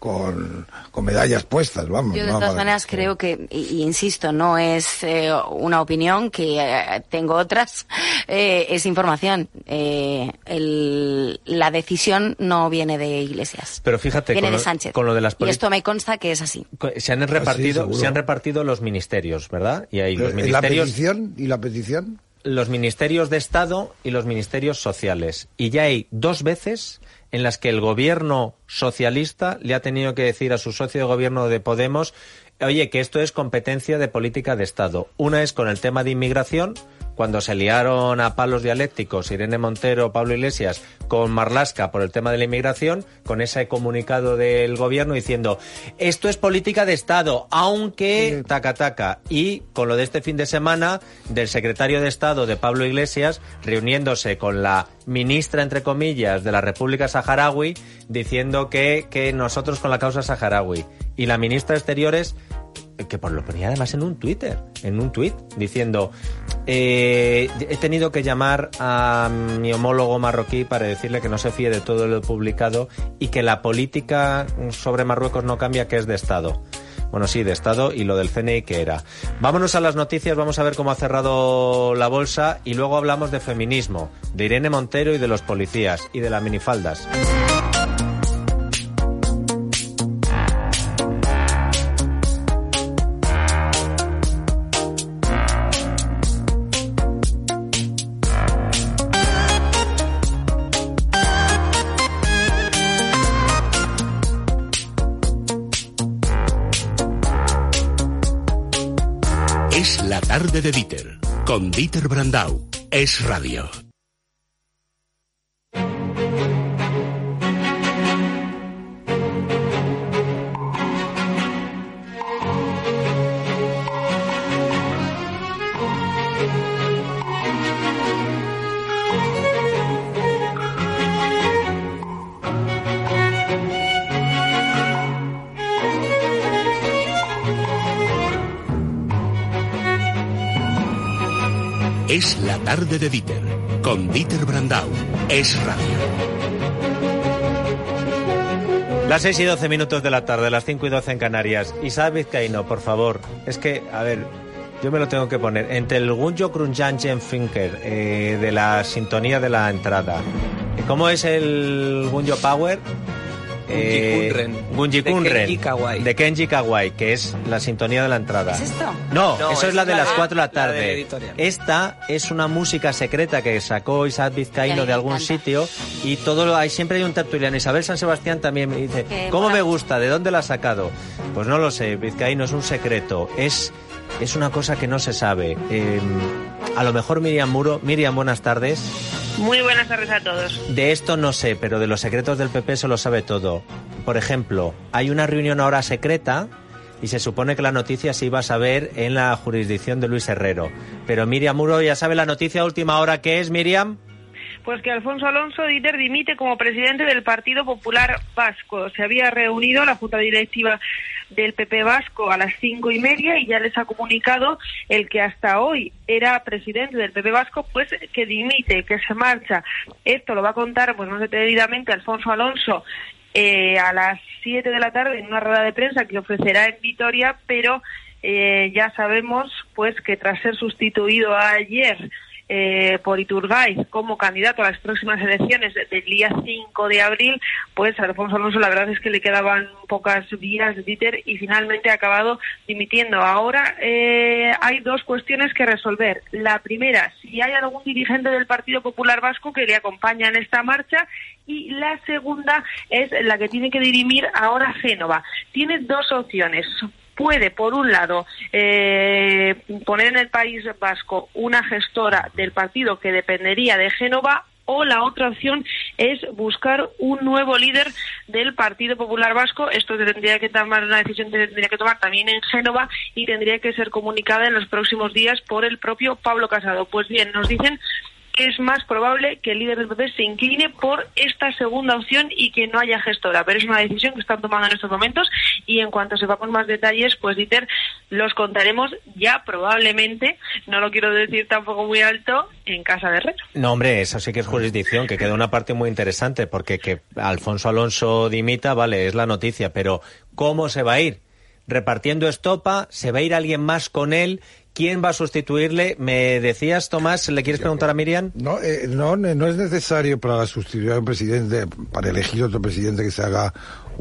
con, con medallas puestas, vamos. Yo de ¿no? todas Para- maneras creo que, y, y insisto, no es eh, una opinión, que eh, tengo otras, eh, es información. Eh, el, la decisión no viene de Iglesias. Pero fíjate, viene con de lo, Sánchez. con lo de las Y políticas... esto me consta que es así. Se han repartido, seguro. se han repartido los ministerios, ¿verdad? Y ahí los ¿La ministerios, petición y la petición? los ministerios de Estado y los ministerios sociales. Y ya hay dos veces en las que el gobierno socialista le ha tenido que decir a su socio de gobierno de Podemos, oye, que esto es competencia de política de Estado. Una es con el tema de inmigración, cuando se liaron a palos dialécticos Irene Montero, Pablo Iglesias, con Marlaska por el tema de la inmigración, con ese comunicado del gobierno diciendo, esto es política de Estado, aunque taca taca. Y con lo de este fin de semana, del secretario de Estado de Pablo Iglesias, reuniéndose con la ministra, entre comillas, de la República Saharaui, diciendo que, que nosotros con la causa saharaui. Y la ministra de Exteriores, que por lo ponía además en un Twitter, en un tuit, diciendo, eh, he tenido que llamar a mi homólogo marroquí para decirle que no se fíe de todo lo publicado y que la política sobre Marruecos no cambia, que es de Estado. Bueno, sí, de Estado, y lo del C N I que era. Vámonos a las noticias, vamos a ver cómo ha cerrado la bolsa y luego hablamos de feminismo, de Irene Montero y de los policías y de las minifaldas. Es la tarde de Dieter, con Dieter Brandau. Es radio. Es la tarde de Dieter, con Dieter Brandau. Es radio. Las seis y doce minutos de la tarde, las cinco y doce en Canarias. Isaac Vizcaíno, por favor. Es que, a ver, yo me lo tengo que poner. Entre el Gunjo Krunjanchen Finker eh, de la sintonía de la entrada. ¿Cómo es el Gunjo Power? Gunji Kunren. De Kenji Kawai. De Kenji Kawai, que es la sintonía de la entrada. ¿Es esto? No, No, eso es es la de la las de- cuatro de la la tarde. del editorial. Esta es una música secreta que sacó Isaac Vizcaíno Que de me algún encanta. sitio y todo lo hay, siempre hay un tertuliano. Isabel San Sebastián también me dice, Que ¿cómo mola me mucho. gusta? ¿De dónde la ha sacado? Pues no lo sé, Vizcaíno, es un secreto. Es, es una cosa que no se sabe. Eh, a lo mejor Miriam Muro. Miriam, buenas tardes. Muy buenas tardes a todos. De esto no sé, pero de los secretos del P P se lo sabe todo. Por ejemplo, hay una reunión ahora secreta y se supone que la noticia se iba a saber en la jurisdicción de Luis Herrero. Pero Miriam Muro ya sabe la noticia a última hora. ¿Qué es, Miriam? Pues que Alfonso Alonso Dieter dimite como presidente del Partido Popular Vasco. Se había reunido la Junta Directiva del P P Vasco a las cinco y media y ya les ha comunicado el que hasta hoy era presidente del P P Vasco, pues que dimite, que se marcha. Esto lo va a contar pues más detenidamente Alfonso Alonso eh, a las siete de la tarde en una rueda de prensa que ofrecerá en Vitoria, pero eh, ya sabemos pues que tras ser sustituido ayer Eh, por Iturgaiz como candidato a las próximas elecciones del día cinco de abril, pues a Alfonso Alonso la verdad es que le quedaban pocas días de Dieter y finalmente ha acabado dimitiendo. Ahora eh, hay dos cuestiones que resolver. La primera, si hay algún dirigente del Partido Popular Vasco que le acompaña en esta marcha, y la segunda es la que tiene que dirimir ahora Génova. Tiene dos opciones. Puede, por un lado, eh, poner en el País Vasco una gestora del partido que dependería de Génova, o la otra opción es buscar un nuevo líder del Partido Popular Vasco. Esto tendría que tomar una decisión que tendría que tomar también en Génova y tendría que ser comunicada en los próximos días por el propio Pablo Casado. Pues bien, nos dicen que es más probable que el líder del P P se incline por esta segunda opción y que no haya gestora, pero es una decisión que están tomando en estos momentos y en cuanto sepamos más detalles, pues Dieter los contaremos ya probablemente, no lo quiero decir tampoco muy alto, en casa de Herrera. No, hombre, eso sí que es jurisdicción, que queda una parte muy interesante, porque que Alfonso Alonso dimita, vale, es la noticia, pero ¿cómo se va a ir? ¿Repartiendo estopa? ¿Se va a ir alguien más con él? ¿Quién va a sustituirle? Me decías, Tomás, ¿le quieres preguntar a Miriam? No, eh, no, no es necesario para sustituir a un presidente, para elegir otro presidente que se haga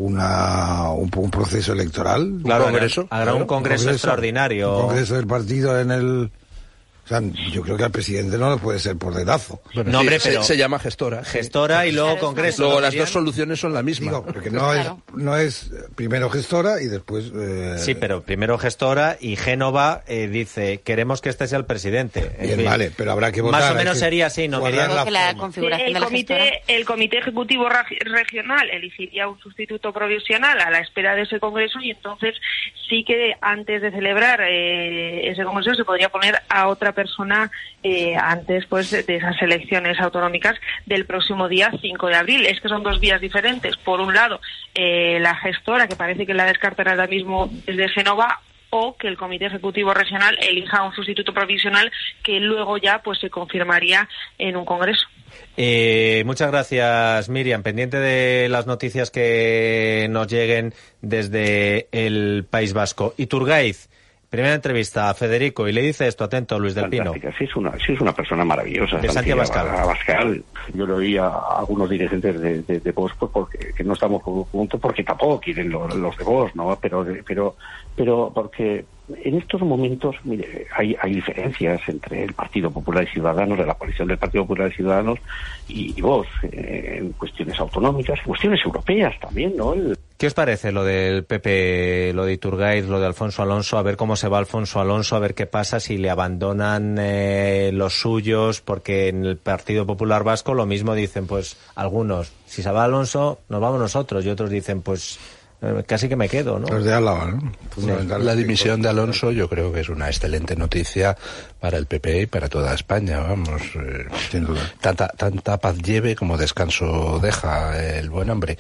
una un, un proceso electoral. Claro, un congreso. Habrá claro, un congreso, congreso extraordinario. Un congreso del partido en el... O sea, yo creo que al presidente no lo puede ser por dedazo. Bueno, no, sí, hombre, se, pero se llama gestora. Gestora y luego congreso. Luego ¿no, las Miriam? dos soluciones son la misma. Digo, porque no, claro. es, no es primero gestora y después... Eh... Sí, pero primero gestora y Génova eh, dice, queremos que este sea el presidente. En Bien, fin, vale, pero habrá que votar. Más o menos sería así, ¿no? La la configuración el, de la comité, el comité ejecutivo regional elegiría un sustituto provisional a la espera de ese congreso y entonces sí que antes de celebrar eh, ese congreso se podría poner a otra persona eh, antes pues de esas elecciones autonómicas del próximo día cinco de abril. Es que son dos vías diferentes. Por un lado, eh, la gestora, que parece que la descartan ahora mismo desde Génova, o que el Comité Ejecutivo Regional elija un sustituto provisional que luego ya pues se confirmaría en un congreso. Eh, muchas gracias, Miriam. Pendiente de las noticias que nos lleguen desde el País Vasco. Iturgaiz, primera entrevista a Federico, y le dice esto, atento, Luis del Pino. Sí es una, sí es una persona maravillosa. De Santiago Abascal. Abascal. Yo le oí a algunos dirigentes de, de, de Vox pues porque que no estamos juntos, porque tampoco quieren los, los de Vox, ¿no? Pero, pero, pero porque en estos momentos, mire, hay, hay diferencias entre el Partido Popular y Ciudadanos, de la coalición del Partido Popular y Ciudadanos y, y Vox, eh, en cuestiones autonómicas, en cuestiones europeas también, ¿no? El... ¿Qué os parece lo del P P, lo de Iturgaiz, lo de Alfonso Alonso? A ver cómo se va Alfonso Alonso, a ver qué pasa si le abandonan eh, los suyos, porque en el Partido Popular Vasco lo mismo dicen, pues algunos, si se va Alonso, nos vamos nosotros, y otros dicen, pues eh, casi que me quedo, ¿no? Los de Álava, ¿no? Sí. La dimisión de Alonso yo creo que es una excelente noticia para el P P y para toda España, vamos. Eh, Sin duda. Tanta, tanta paz lleve como descanso deja el buen hombre.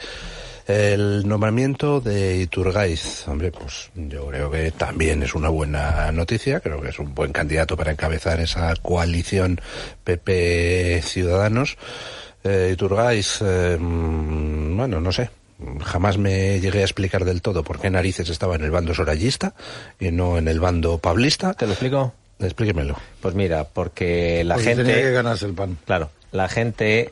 El nombramiento de Iturgaiz, hombre, pues yo creo que también es una buena noticia, creo que es un buen candidato para encabezar esa coalición P P Ciudadanos. Eh, Iturgaiz, eh, bueno, no sé, jamás me llegué a explicar del todo por qué narices estaba en el bando sorayista y no en el bando pablista. ¿Te lo explico? Explíquemelo. Pues mira, porque la porque gente... tenía que ganarse el pan. Claro, la gente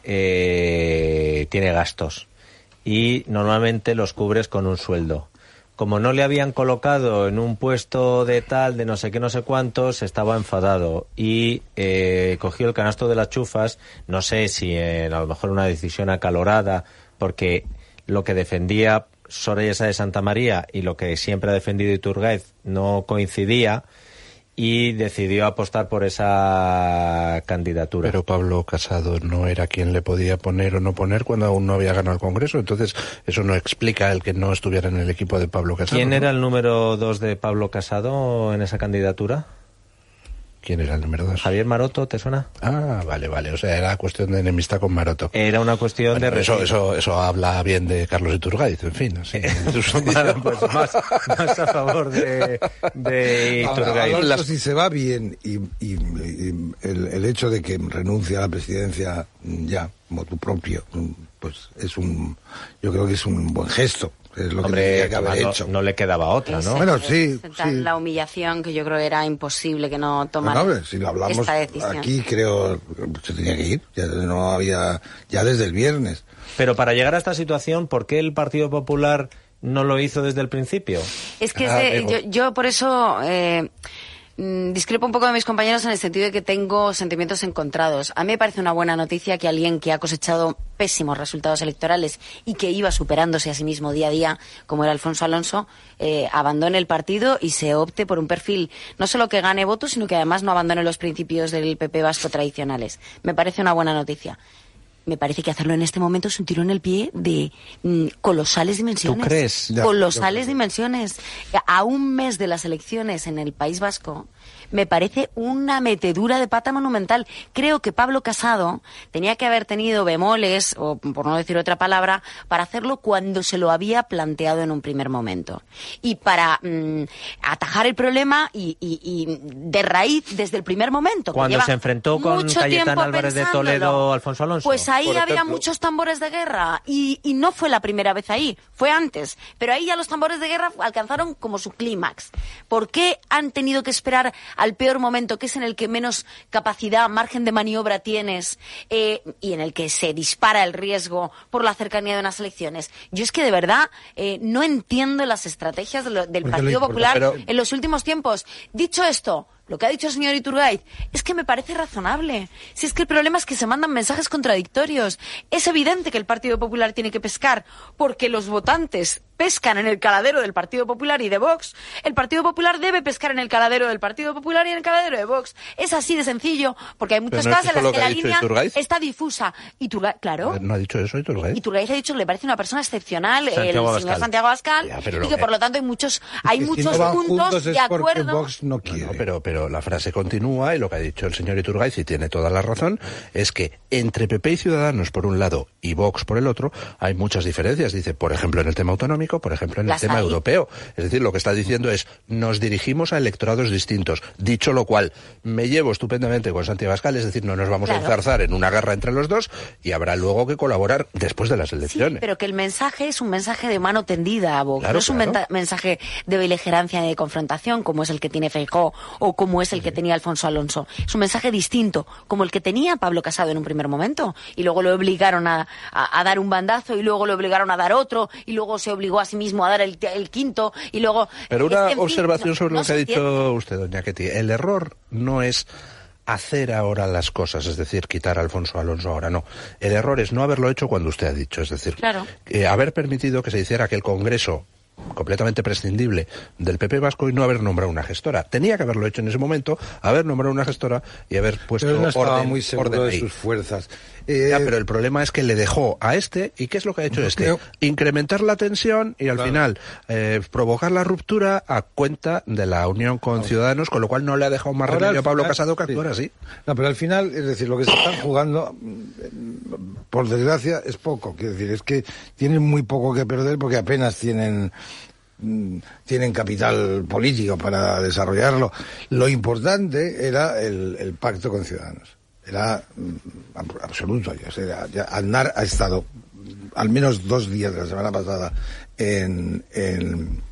eh, tiene gastos y normalmente los cubres con un sueldo. Como no le habían colocado en un puesto de tal, de no sé qué, no sé cuántos, estaba enfadado y eh, cogió el canasto de las chufas, no sé si en, a lo mejor una decisión acalorada, porque lo que defendía Soraya Sáenz de Santa María y lo que siempre ha defendido Iturgaiz no coincidía, y decidió apostar por esa candidatura. Pero Pablo Casado no era quien le podía poner o no poner cuando aún no había ganado el Congreso, entonces eso no explica el que no estuviera en el equipo de Pablo Casado. ¿Quién ¿no? era el número dos de Pablo Casado en esa candidatura? ¿Quién era el número dos? Javier Maroto, ¿te suena? Ah, vale, vale. O sea, era cuestión de enemistad con Maroto. Era una cuestión bueno, de... Eso, eso, eso habla bien de Carlos Iturgaiz, en fin. Así. Bueno, pues más, más a favor de, de Iturgaiz. Alonso, Las... si se va bien y, y, y el, el hecho de que renuncie a la presidencia ya, como tu propio, pues es un... Yo creo que es un buen gesto. Es lo Hombre, que que haber no, hecho. no le quedaba otra, ¿no? Bueno, sí, sí. La humillación que yo creo era imposible que no tomara no, no, si lo hablamos esta decisión. Aquí creo se tenía que ir, ya no había, ya desde el viernes. Pero para llegar a esta situación, ¿por qué el Partido Popular no lo hizo desde el principio? Es que ah, es de, yo, yo por eso eh, discrepo un poco de mis compañeros en el sentido de que tengo sentimientos encontrados. A mí me parece una buena noticia que alguien que ha cosechado pésimos resultados electorales y que iba superándose a sí mismo día a día, como era Alfonso Alonso, eh, abandone el partido y se opte por un perfil no solo que gane votos, sino que además no abandone los principios del P P vasco tradicionales. Me parece una buena noticia. Me parece que hacerlo en este momento es un tiro en el pie de mm, colosales dimensiones. ¿Tú crees? Ya, colosales dimensiones. A un mes de las elecciones en el País Vasco, me parece una metedura de pata monumental. Creo que Pablo Casado tenía que haber tenido bemoles, o por no decir otra palabra, para hacerlo cuando se lo había planteado en un primer momento. Y para mmm, atajar el problema y, y, y de raíz desde el primer momento. Cuando se enfrentó con Cayetano Álvarez de Toledo, Alfonso Alonso. Pues ahí había muchos tambores de guerra y, y no fue la primera vez ahí, fue antes. Pero ahí ya los tambores de guerra alcanzaron como su clímax. ¿Por qué han tenido que esperar al peor momento, que es en el que menos capacidad, margen de maniobra tienes eh, y en el que se dispara el riesgo por la cercanía de unas elecciones? Yo es que de verdad eh, no entiendo las estrategias de lo, del Porque Partido Popular pero... en los últimos tiempos. Dicho esto, lo que ha dicho el señor Iturgaiz es que me parece razonable. Si es que el problema es que se mandan mensajes contradictorios. Es evidente que el Partido Popular tiene que pescar porque los votantes pescan en el caladero del Partido Popular y de Vox. El Partido Popular debe pescar en el caladero del Partido Popular y en el caladero de Vox. Es así de sencillo, porque hay muchas cosas en las que la línea Iturgaiz está difusa. Iturgaiz, claro. ¿No ha dicho eso Iturgaiz? Iturgaiz ha dicho que le parece una persona excepcional, Santiago el señor Abascal. Santiago Abascal, ya, y que por lo tanto hay muchos, hay es muchos si no puntos de acuerdo. Vox no quiere. No, no, pero, pero la frase continúa y lo que ha dicho el señor Iturgaiz, y tiene toda la razón, es que entre P P y Ciudadanos por un lado y Vox por el otro hay muchas diferencias. Dice, por ejemplo, en el tema autonómico, por ejemplo, en el Las tema hay. europeo. Es decir, lo que está diciendo es, nos dirigimos a electorados distintos. Dicho lo cual, me llevo estupendamente con Santiago Abascal, es decir, no nos vamos claro. a enzarzar en una guerra entre los dos y habrá luego que colaborar después de las elecciones. Sí, pero que el mensaje es un mensaje de mano tendida a Vox, claro, no es un claro. mensaje de beligerancia y de confrontación como es el que tiene Feijóo o como es el que tenía Alfonso Alonso. Es un mensaje distinto, como el que tenía Pablo Casado en un primer momento, y luego lo obligaron a, a, a dar un bandazo, y luego lo obligaron a dar otro, y luego se obligó a sí mismo a dar el, el quinto, y luego... Pero una en fin, observación no, sobre no lo que ha dicho entiende. usted, doña Ketty. El error no es hacer ahora las cosas, es decir, quitar a Alfonso Alonso ahora, no. El error es no haberlo hecho cuando usted ha dicho, es decir, claro. eh, haber permitido que se hiciera aquel congreso completamente prescindible del P P vasco y no haber nombrado una gestora. Tenía que haberlo hecho en ese momento, haber nombrado una gestora y haber puesto pero no estaba orden, muy seguro orden de ahí. sus fuerzas. Eh, ya, pero el problema es que le dejó a este, ¿y qué es lo que ha hecho este? Creo... Incrementar la tensión y al claro. final eh, provocar la ruptura a cuenta de la unión con claro. Ciudadanos, con lo cual no le ha dejado más Ahora, remedio a Pablo final, Casado que actuar sí. así. No, pero al final, es decir, lo que se están jugando, por desgracia, es poco. Quiero decir, es que tienen muy poco que perder porque apenas tienen... tienen capital político para desarrollarlo. Lo importante era el, el pacto con Ciudadanos. Era mm, absoluto. O sea, ya Aznar ha estado al menos dos días de la semana pasada en, en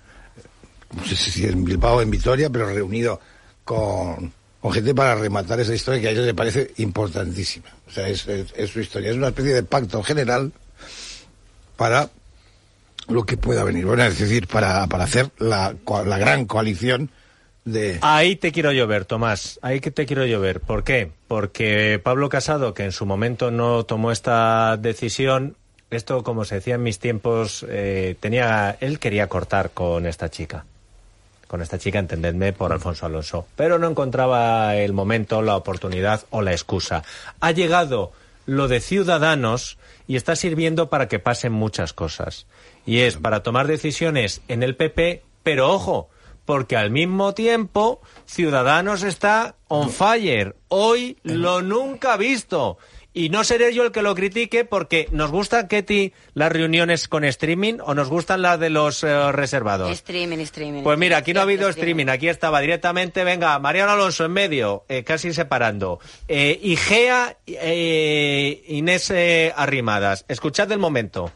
no sé si en Bilbao o en Vitoria, pero reunido con, con gente para rematar esa historia que a ellos les parece importantísima. O sea, es, es, es su historia. Es una especie de pacto general para lo que pueda venir. Bueno, es decir, para, para hacer la, la gran coalición de... Ahí te quiero yo ver, Tomás. Ahí que te quiero yo ver. ¿Por qué? Porque Pablo Casado, que en su momento no tomó esta decisión, esto, como se decía en mis tiempos, eh, tenía, él quería cortar con esta chica. Con esta chica, entendedme, por Alfonso Alonso. Pero no encontraba el momento, la oportunidad o la excusa. Ha llegado lo de Ciudadanos y está sirviendo para que pasen muchas cosas. Y es para tomar decisiones en el P P, pero ojo, porque al mismo tiempo Ciudadanos está on fire. Hoy lo nunca visto. Y no seré yo el que lo critique porque nos gustan, Ketty, las reuniones con streaming o nos gustan las de los eh, reservados. Streaming, streaming. Pues mira, aquí no ha habido streaming, aquí estaba directamente, venga, Mariano Alonso en medio, eh, casi separando. Eh, Igea, eh, Inés eh, Arrimadas. Escuchad el momento.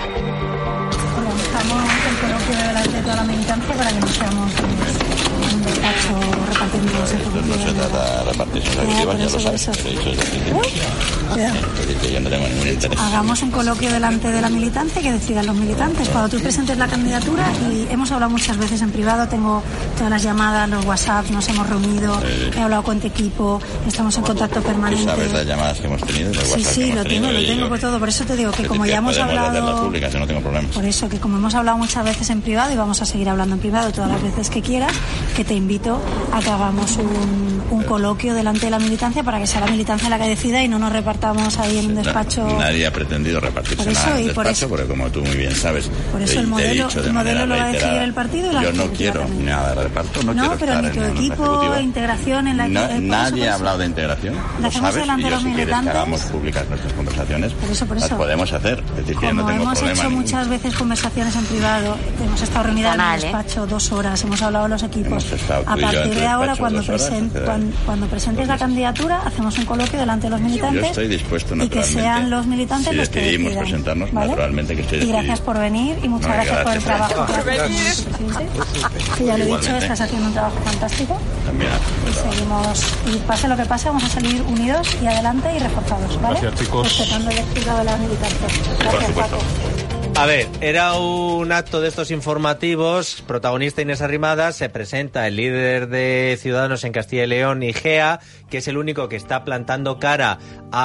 Organizamos el coloquio delante de toda la militancia para que no seamos un despacho repartiendo los ejecutivos. No se trata de repartirse los ejecutivos, ya lo sabes. He dicho desde el principio. Yo no tengo ningún interés. Hagamos un coloquio delante de la militancia que decidan los militantes. Cuando tú presentes la candidatura, y hemos hablado muchas veces en privado, tengo todas las llamadas, los WhatsApp, nos hemos reunido, sí. He hablado con tu equipo, estamos en contacto permanente. ¿Sabes las llamadas que hemos tenido? Los sí, sí, lo tengo, lo tengo por todo. Por eso te digo que como ya hemos hablado... Públicas, yo no tengo problemas. Por eso que como hemos hablado muchas veces en privado y vamos a seguir hablando en privado todas las veces que quieras, que te invito a que hagamos un, un coloquio delante de la militancia para que sea la militancia la que decida y no nos repartamos repartamos ahí en un despacho. Nadie ha pretendido repartirse nada en el despacho, eso, porque como tú muy bien sabes, por eso te, el modelo, te he dicho de el modelo lo va a decidir el partido y la yo no quiero también. nada de reparto, no, no quiero pero estar ni tu en equipo, integración en la no, el, nadie eso, ha hablado de integración, lo sabes, y yo si quieres que hagamos públicas nuestras conversaciones, por eso, por eso. las podemos hacer, es decir, que como no tengo hemos problema hecho ningún. muchas veces conversaciones en privado, hemos estado reunidas en el despacho ¿eh? dos horas, hemos hablado los equipos, a partir de ahora cuando, present, horas, cuando, cuando presentes la candidatura hacemos un coloquio delante de los militantes. Yo estoy dispuesto, y que sean los militantes si los que decidimos decidan, presentarnos, ¿vale? naturalmente que estoy y gracias por venir y muchas no, gracias, gracias por el trabajo por venir. Que ya lo he dicho, estás haciendo un trabajo fantástico. También, y seguimos, y pase lo que pase, vamos a salir unidos y adelante y reforzados, ¿vale? Gracias, chicos. Respetando el espíritu de las militantes. Gracias, Paco. A ver, era un acto de estos informativos, protagonista Inés Arrimadas, se presenta el líder de Ciudadanos en Castilla y León, Igea, que es el único que está plantando cara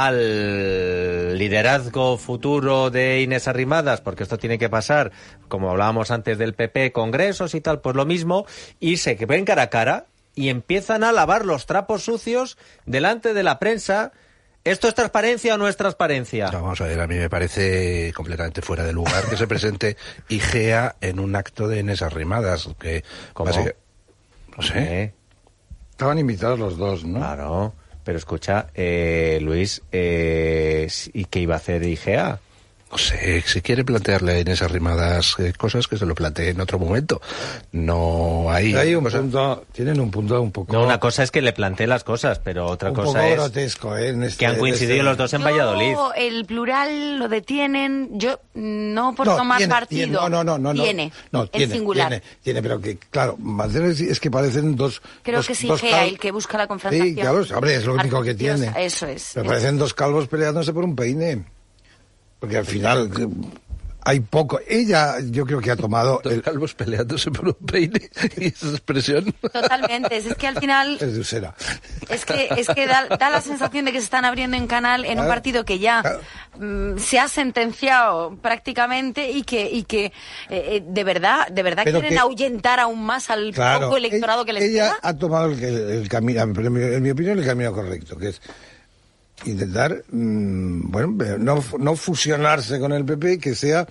al liderazgo futuro de Inés Arrimadas, porque esto tiene que pasar, como hablábamos antes del P P, congresos y tal, pues lo mismo, y se ven cara a cara y empiezan a lavar los trapos sucios delante de la prensa. ¿Esto es transparencia o no es transparencia? No, vamos a ver, a mí me parece completamente fuera de lugar que se presente Igea en un acto de Inés Arrimadas. Que ¿Cómo? Básicamente, no sé. ¿Eh? Estaban invitados los dos, ¿no? Claro, pero escucha, eh, Luis, eh, ¿y qué iba a hacer Igea? No sé, si quiere plantearle a Inés Arrimadas eh, cosas, que se lo plantee en otro momento. No hay... hay un cosa... punto, tienen un punto un poco... No, una cosa es que le plantee las cosas, pero otra un cosa poco es grotesco, ¿eh? En este, que han coincidido este... los dos en yo, Valladolid. El plural lo detienen, yo no por no, tomar tiene, partido. Tiene, no, no, no, no. Tiene, no, en tiene, singular. Tiene, tiene, pero que, claro, es que parecen dos... Creo dos, que sí, dos Gea, cal... el que busca la confrontación. Sí, claro, hombre, es lo único que tiene. Eso es. Me parecen dos calvos peleándose por un peine. Porque al final... hay poco. Ella, yo creo que ha tomado... Dos el... calvos peleándose por un peine, y esa expresión. Totalmente, es que al final... Es de usera. Es que, es que da, da la sensación de que se están abriendo en canal en un partido que ya mm, se ha sentenciado prácticamente y que, y que eh, de verdad, de verdad Pero quieren que, ahuyentar aún más al claro, poco electorado que les ella queda. ha tomado el, el camino, en mi opinión, el camino correcto, que es intentar, mmm, bueno, no, no fusionarse con el P P, que sea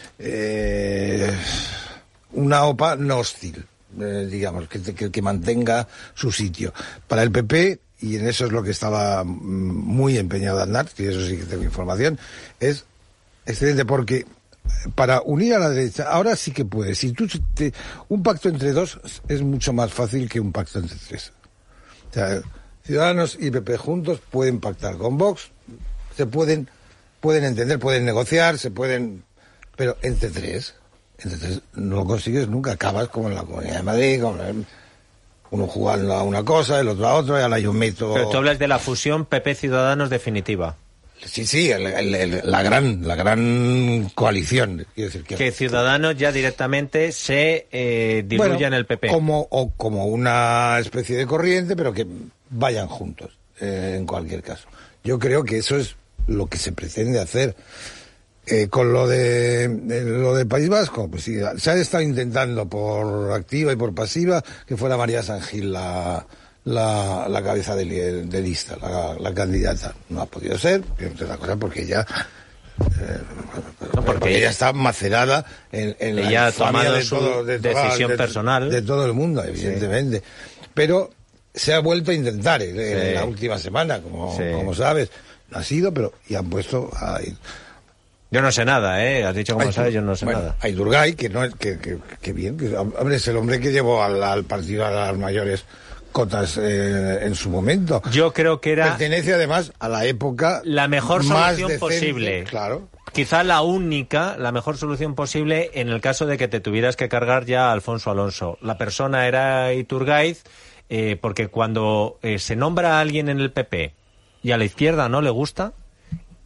eh, una O P A no hostil, eh, digamos, que, que, que mantenga su sitio. Para el P P, y en eso es lo que estaba muy empeñado Aznar, y eso sí que tengo información, es excelente porque para unir a la derecha, ahora sí que puede. Si tú te, un pacto entre dos es mucho más fácil que un pacto entre tres. O sea, Ciudadanos y P P juntos pueden pactar con Vox, se pueden pueden entender, pueden negociar, se pueden, pero entre tres, entre tres no lo consigues nunca, acabas como en la Comunidad de Madrid, como en, uno jugando a una cosa, el otro a otro, y ahora hay un método. Pero tú hablas de la fusión P P Ciudadanos definitiva. Sí, sí, el, el, el, la gran la gran coalición. Quiero decir que, que Ciudadanos ya directamente se eh, diluya bueno, en el P P. Como, o como una especie de corriente, pero que vayan juntos, eh, en cualquier caso. Yo creo que eso es lo que se pretende hacer. Eh, con lo de, de lo de País Vasco, pues sí, se ha estado intentando por activa y por pasiva que fuera María San Gil la... La, la cabeza de, de lista, la, la candidata. No ha podido ser, entre otras cosas porque ella eh, no, porque, porque ella está macerada en, en ella la ha tomado de su todo, de decisión toda, de, personal de todo el mundo, evidentemente. Sí. Pero se ha vuelto a intentar en, sí. en la última semana, como, sí. como sabes. No ha sido, pero y han puesto a... Yo no sé nada, ¿eh? Has dicho como hay, sabes, yo no sé bueno, nada. Hay Durgay, que no es que, que, que bien, que, hombre, es el hombre que llevó al, al partido a las mayores cotas eh, en su momento. Yo creo que era... Pertenece además a la época la mejor más solución decente, posible. Claro. Quizá la única, la mejor solución posible en el caso de que te tuvieras que cargar ya a Alfonso Alonso. La persona era Iturgaiz, eh, porque cuando eh, se nombra a alguien en el P P y a la izquierda no le gusta,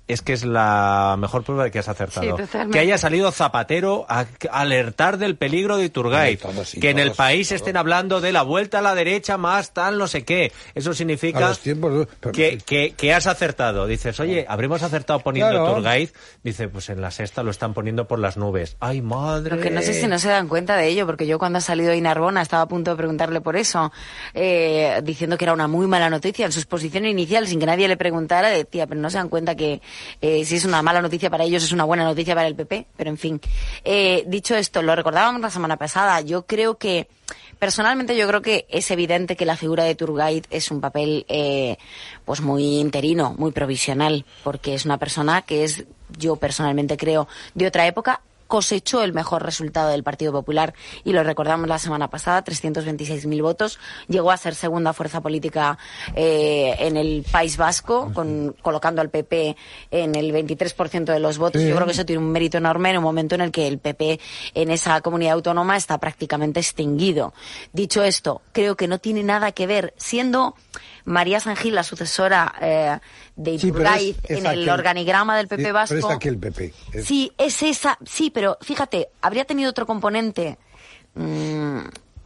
es que es la mejor prueba de que has acertado. Sí, que haya salido Zapatero a alertar del peligro de Iturgaiz, todos, sí, que en todos, el país todos. estén hablando de la vuelta a la derecha más tal no sé qué. Eso significa A los tiempos, pero- que, que, que has acertado. Dices, oye, habremos acertado poniendo Claro. Iturgaiz. Dice, pues en la sexta lo están poniendo por las nubes. ¡Ay, madre! Lo que no sé si no se dan cuenta de ello, porque yo cuando ha salido Inarbona estaba a punto de preguntarle por eso, eh, diciendo que era una muy mala noticia. En su exposición inicial, sin que nadie le preguntara, decía, pero no se dan cuenta que eh, si es una mala noticia para ellos, es una buena noticia para el P P. Pero en fin, eh, dicho esto, lo recordábamos la semana pasada, yo creo que, personalmente yo creo que es evidente que la figura de Iturgaiz es un papel eh, pues muy interino, muy provisional, porque es una persona que es, yo personalmente creo, de otra época. Cosechó el mejor resultado del Partido Popular y lo recordamos la semana pasada, trescientos veintiséis mil votos. Llegó a ser segunda fuerza política eh, en el País Vasco, con, colocando al P P en el veintitrés por ciento de los votos. Sí. Yo creo que eso tiene un mérito enorme en un momento en el que el P P en esa comunidad autónoma está prácticamente extinguido. Dicho esto, creo que no tiene nada que ver, siendo María San Gil la sucesora eh, de Sí, pero Iturgaiz es- es en el aquel- organigrama del P P Sí, vasco. pero es aquel P P. Es- Sí, es esa, sí, pero fíjate, habría tenido otro componente, mmm,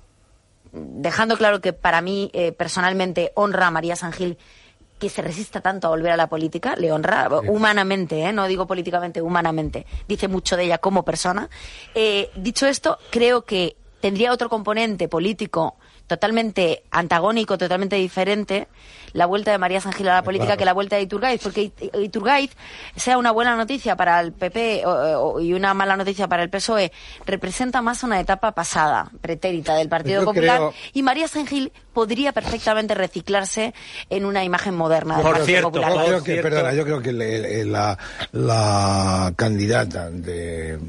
dejando claro que para mí eh, personalmente honra a María San Gil que se resista tanto a volver a la política, le honra humanamente, ¿eh? No digo políticamente, humanamente, dice mucho de ella como persona. Eh, dicho esto, creo que tendría otro componente político totalmente antagónico, totalmente diferente, la vuelta de María San Gil a la política Claro. que la vuelta de Iturgaiz, porque It- Iturgaiz, sea una buena noticia para el P P o- o- y una mala noticia para el P S O E, representa más una etapa pasada, pretérita del Partido Yo Popular, creo- y María San Gil podría perfectamente reciclarse en una imagen moderna del Por Partido cierto, Popular. Yo por creo que, cierto- perdona, yo creo que le- le- la, la candidata de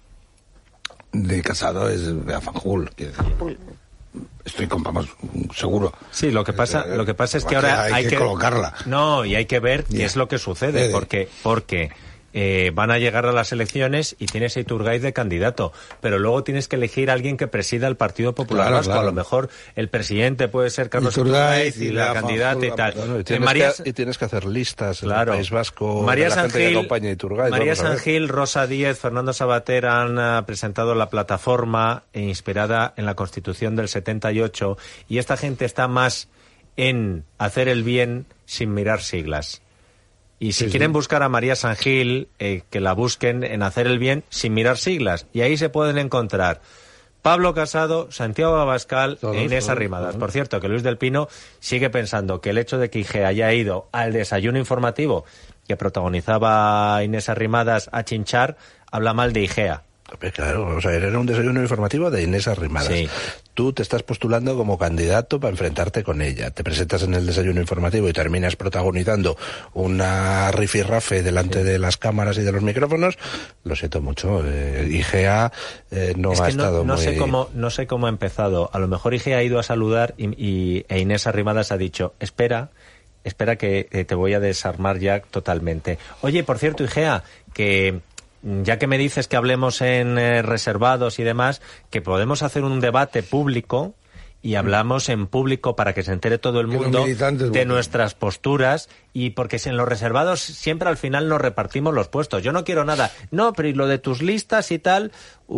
de Casado es Bea Fanjul. quiero decir. Estoy con, vamos, seguro. Sí, lo que pasa, Eh, lo que pasa es que hay ahora hay hay que que colocarla. No, y hay que ver qué Ya. es lo que sucede, Sucede. porque porque eh, van a llegar a las elecciones y tienes a Iturgaiz de candidato, pero luego tienes que elegir a alguien que presida el Partido Popular Claro, Vasco. claro. A lo mejor el presidente puede ser Carlos Iturgaiz Iturgaiz y y la la candidata y Fanjul, tal. Bueno, y, Eh, tienes María, que, y tienes que hacer listas Claro. en el País Vasco María de la San gente que Gil, acompaña a Iturgaiz. María Vamos a San ver. Gil, Rosa Díez, Fernando Sabater han ah, presentado la plataforma eh, inspirada en la Constitución del setenta y ocho, y esta gente está más en hacer el bien sin mirar siglas. Y si Sí, quieren sí. buscar a María San Gil, eh, que la busquen en hacer el bien sin mirar siglas. Y ahí se pueden encontrar Pablo Casado, Santiago Abascal Todos, e Inés todos, Arrimadas. todos. Por cierto, que Luis del Pino sigue pensando que el hecho de que I G E haya ido al desayuno informativo que protagonizaba Inés Arrimadas a chinchar, habla mal de I G E A. Hombre, claro, o sea, era un desayuno informativo de Inés Arrimadas. Sí. Tú te estás postulando como candidato para enfrentarte con ella. Te presentas en el desayuno informativo y terminas protagonizando una rifirrafe delante de las cámaras y de los micrófonos. Lo siento mucho. Eh, I G E A eh, no es ha que no, estado no muy... sé cómo no sé cómo ha empezado. A lo mejor I G E A ha ido a saludar y, y e Inés Arrimadas ha dicho, espera, espera que eh, te voy a desarmar ya totalmente. Oye, por cierto, I G E A, que ya que me dices que hablemos en eh, reservados y demás, que podemos hacer un debate público y hablamos en público para que se entere todo el Que los mundo militantes de voten. nuestras posturas, y porque si en los reservados siempre al final nos repartimos los puestos. Yo no quiero nada. No, pero y lo de tus listas y tal,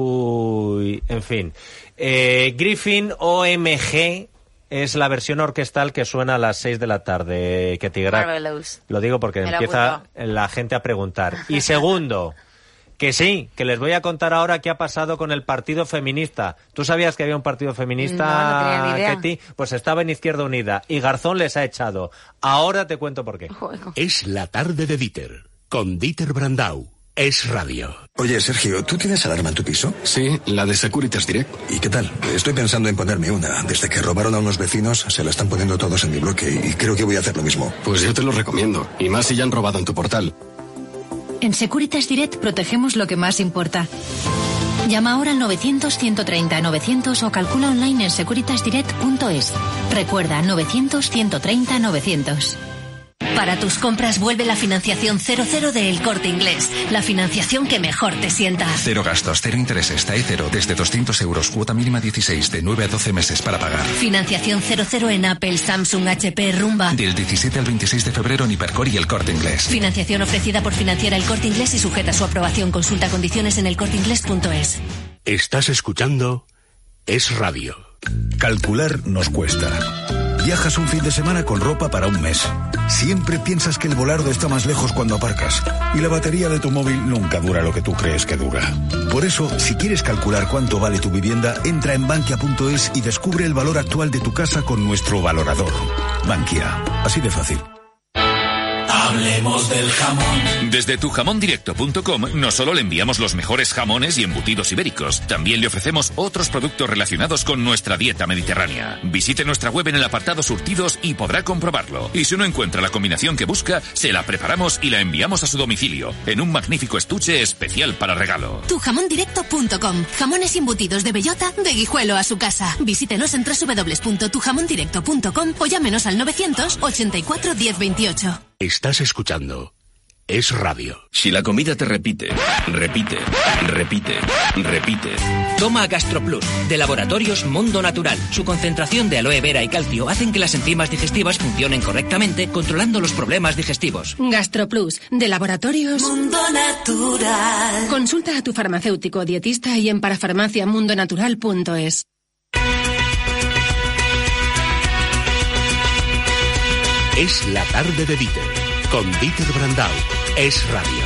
uy, en fin. Eh, Griffin O M G es la versión orquestal que suena a las seis de la tarde, que Tigra. Marvelous. Lo digo porque Me lo empieza apunto. la gente a preguntar. Y segundo, que sí, que les voy a contar ahora qué ha pasado con el partido feminista. ¿Tú sabías que había un partido feminista, No, no tenía ni idea. Ketty? Pues estaba en Izquierda Unida y Garzón les ha echado. Ahora te cuento por qué. Es la tarde de Dieter, con Dieter Brandau. Es radio. Oye, Sergio, ¿tú tienes alarma en tu piso? Sí, la de Securitas Direct. ¿Y qué tal? Estoy pensando en ponerme una. Desde que robaron a unos vecinos, se la están poniendo todos en mi bloque y creo que voy a hacer lo mismo. Pues yo te lo recomiendo, y más si ya han robado en tu portal. En Securitas Direct protegemos lo que más importa. Llama ahora al novecientos, ciento treinta, novecientos o calcula online en securitas direct punto es. Recuerda, novecientos, ciento treinta, novecientos. Para tus compras vuelve la financiación cero cero de El Corte Inglés. La financiación que mejor te sienta. Cero gastos, cero intereses, TAE cero, desde doscientos euros, cuota mínima dieciséis, de nueve a doce meses para pagar. Financiación cero cero en Apple, Samsung, H P, Rumba. Del diecisiete al veintiséis de febrero en Hipercor y El Corte Inglés. Financiación ofrecida por Financiera El Corte Inglés y sujeta a su aprobación. Consulta condiciones en elcorteinglés punto es. Estás escuchando Es Radio. Calcular nos cuesta. Viajas un fin de semana con ropa para un mes. Siempre piensas que el volardo está más lejos cuando aparcas. Y la batería de tu móvil nunca dura lo que tú crees que dura. Por eso, si quieres calcular cuánto vale tu vivienda, entra en bankia punto es y descubre el valor actual de tu casa con nuestro valorador. Bankia. Así de fácil. Hablemos del jamón. Desde tu jamón directo punto com no solo le enviamos los mejores jamones y embutidos ibéricos, también le ofrecemos otros productos relacionados con nuestra dieta mediterránea. Visite nuestra web en el apartado surtidos y podrá comprobarlo. Y si no encuentra la combinación que busca, se la preparamos y la enviamos a su domicilio, en un magnífico estuche especial para regalo. tu jamón directo punto com. Jamones embutidos de bellota, de Guijuelo a su casa. Visítenos en doble u doble u doble u punto tu jamón directo punto com o llámenos al novecientos ochenta y cuatro diez veintiocho. Estás escuchando Es Radio. Si la comida te repite, repite, repite, repite. Toma GastroPlus, de Laboratorios Mundo Natural. Su concentración de aloe vera y calcio hacen que las enzimas digestivas funcionen correctamente, controlando los problemas digestivos. GastroPlus, de Laboratorios Mundo Natural. Consulta a tu farmacéutico dietista y en parafarmacia mundo natural punto es. Es la tarde de Dieter, con Dieter Brandau. Es Radio.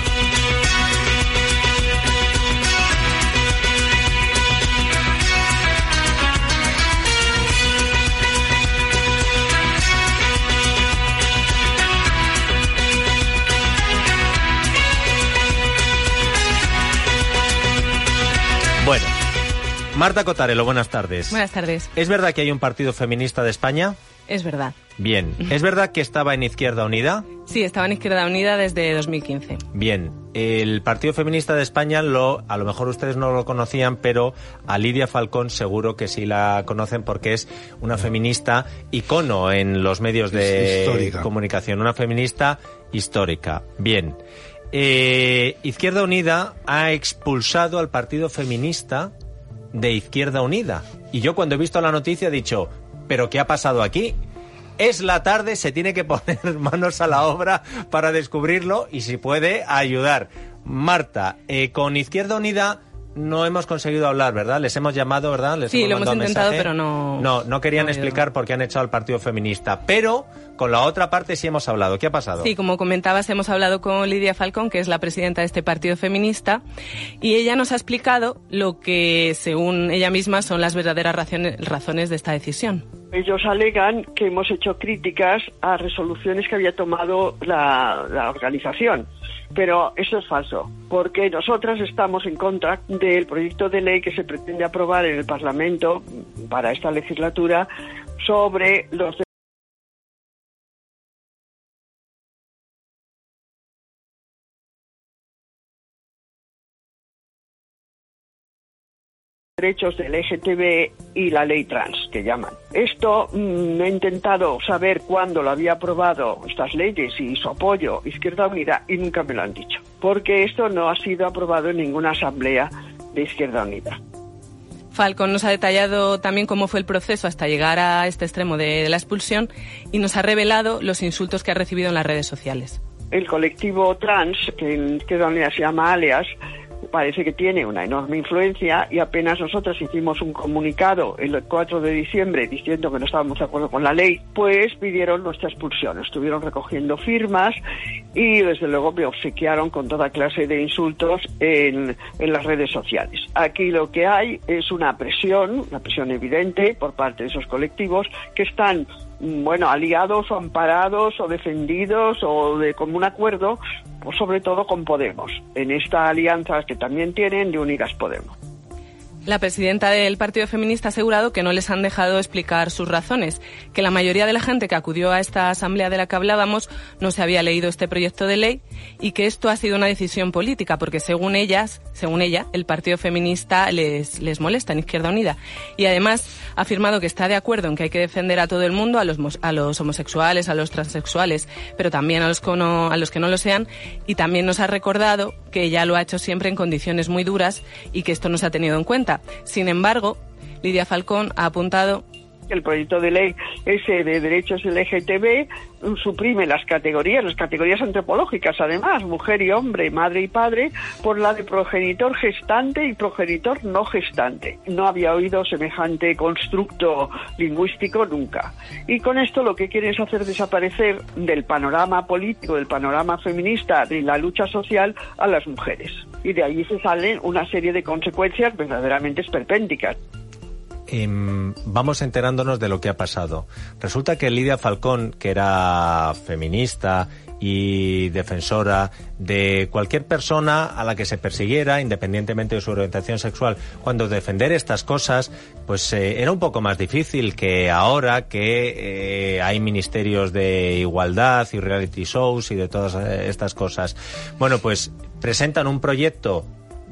Bueno, Marta Cotarelo, buenas tardes. Buenas tardes. ¿Es verdad que hay un partido feminista de España? Es verdad. Bien. ¿Es verdad que estaba en Izquierda Unida? Sí, estaba en Izquierda Unida desde dos mil quince. Bien. El Partido Feminista de España, lo, a lo mejor ustedes no lo conocían, pero a Lidia Falcón seguro que sí la conocen porque es una feminista icono en los medios de histórica. comunicación. Una feminista histórica. Bien. Eh, Izquierda Unida ha expulsado al Partido Feminista de Izquierda Unida. Y yo cuando he visto la noticia he dicho, ¿pero qué ha pasado aquí? Es la tarde, se tiene que poner manos a la obra para descubrirlo y si puede ayudar. Marta, eh, con Izquierda Unida no hemos conseguido hablar, ¿verdad? Les hemos llamado, ¿verdad? Les sí, hemos lo hemos intentado, mensaje. pero no... No, no querían no explicar por qué han echado al Partido Feminista, pero con la otra parte sí hemos hablado. ¿Qué ha pasado? Sí, como comentabas, hemos hablado con Lidia Falcón, que es la presidenta de este Partido Feminista, y ella nos ha explicado lo que, según ella misma, son las verdaderas razones, razones de esta decisión. Ellos alegan que hemos hecho críticas a resoluciones que había tomado la, la organización. Pero eso es falso, porque nosotras estamos en contra del proyecto de ley que se pretende aprobar en el Parlamento para esta legislatura sobre los derechos del L G T B y la ley trans, que llaman. Esto mmm, he intentado saber cuándo lo había aprobado estas leyes y su apoyo Izquierda Unida y nunca me lo han dicho, porque esto no ha sido aprobado en ninguna asamblea de Izquierda Unida. Falcón nos ha detallado también cómo fue el proceso hasta llegar a este extremo de, de la expulsión y nos ha revelado los insultos que ha recibido en las redes sociales. El colectivo trans, que en Izquierda Unida se llama Alias, parece que tiene una enorme influencia y apenas nosotros hicimos un comunicado el cuatro de diciembre diciendo que no estábamos de acuerdo con la ley, pues pidieron nuestra expulsión. Estuvieron recogiendo firmas y desde luego me obsequiaron con toda clase de insultos en, en las redes sociales. Aquí lo que hay es una presión, una presión evidente por parte de esos colectivos que están, bueno, aliados o amparados o defendidos o de común acuerdo, pues sobre todo con Podemos, en esta alianza que también tienen de Unidas Podemos. La presidenta del Partido Feminista ha asegurado que no les han dejado explicar sus razones, que la mayoría de la gente que acudió a esta asamblea de la que hablábamos no se había leído este proyecto de ley y que esto ha sido una decisión política, porque según ellas, según ella, el Partido Feminista les, les molesta en Izquierda Unida. Y además ha afirmado que está de acuerdo en que hay que defender a todo el mundo, a los, a los homosexuales, a los transexuales, pero también a los, que no, a los que no lo sean, y también nos ha recordado que ella lo ha hecho siempre en condiciones muy duras y que esto no se ha tenido en cuenta. Sin embargo, Lidia Falcón ha apuntado el proyecto de ley ese de derechos L G T B suprime las categorías, las categorías antropológicas, además, mujer y hombre, madre y padre, por la de progenitor gestante y progenitor no gestante. No había oído semejante constructo lingüístico nunca. Y con esto lo que quieren es hacer desaparecer del panorama político, del panorama feminista, de la lucha social a las mujeres. Y de ahí se salen una serie de consecuencias verdaderamente esperpénticas. Eh, vamos enterándonos de lo que ha pasado. Resulta que Lidia Falcón, que era feminista y defensora de cualquier persona a la que se persiguiera, independientemente de su orientación sexual, cuando defender estas cosas, pues eh, era un poco más difícil que ahora que eh, hay ministerios de igualdad y reality shows y de todas estas cosas. Bueno, pues presentan un proyecto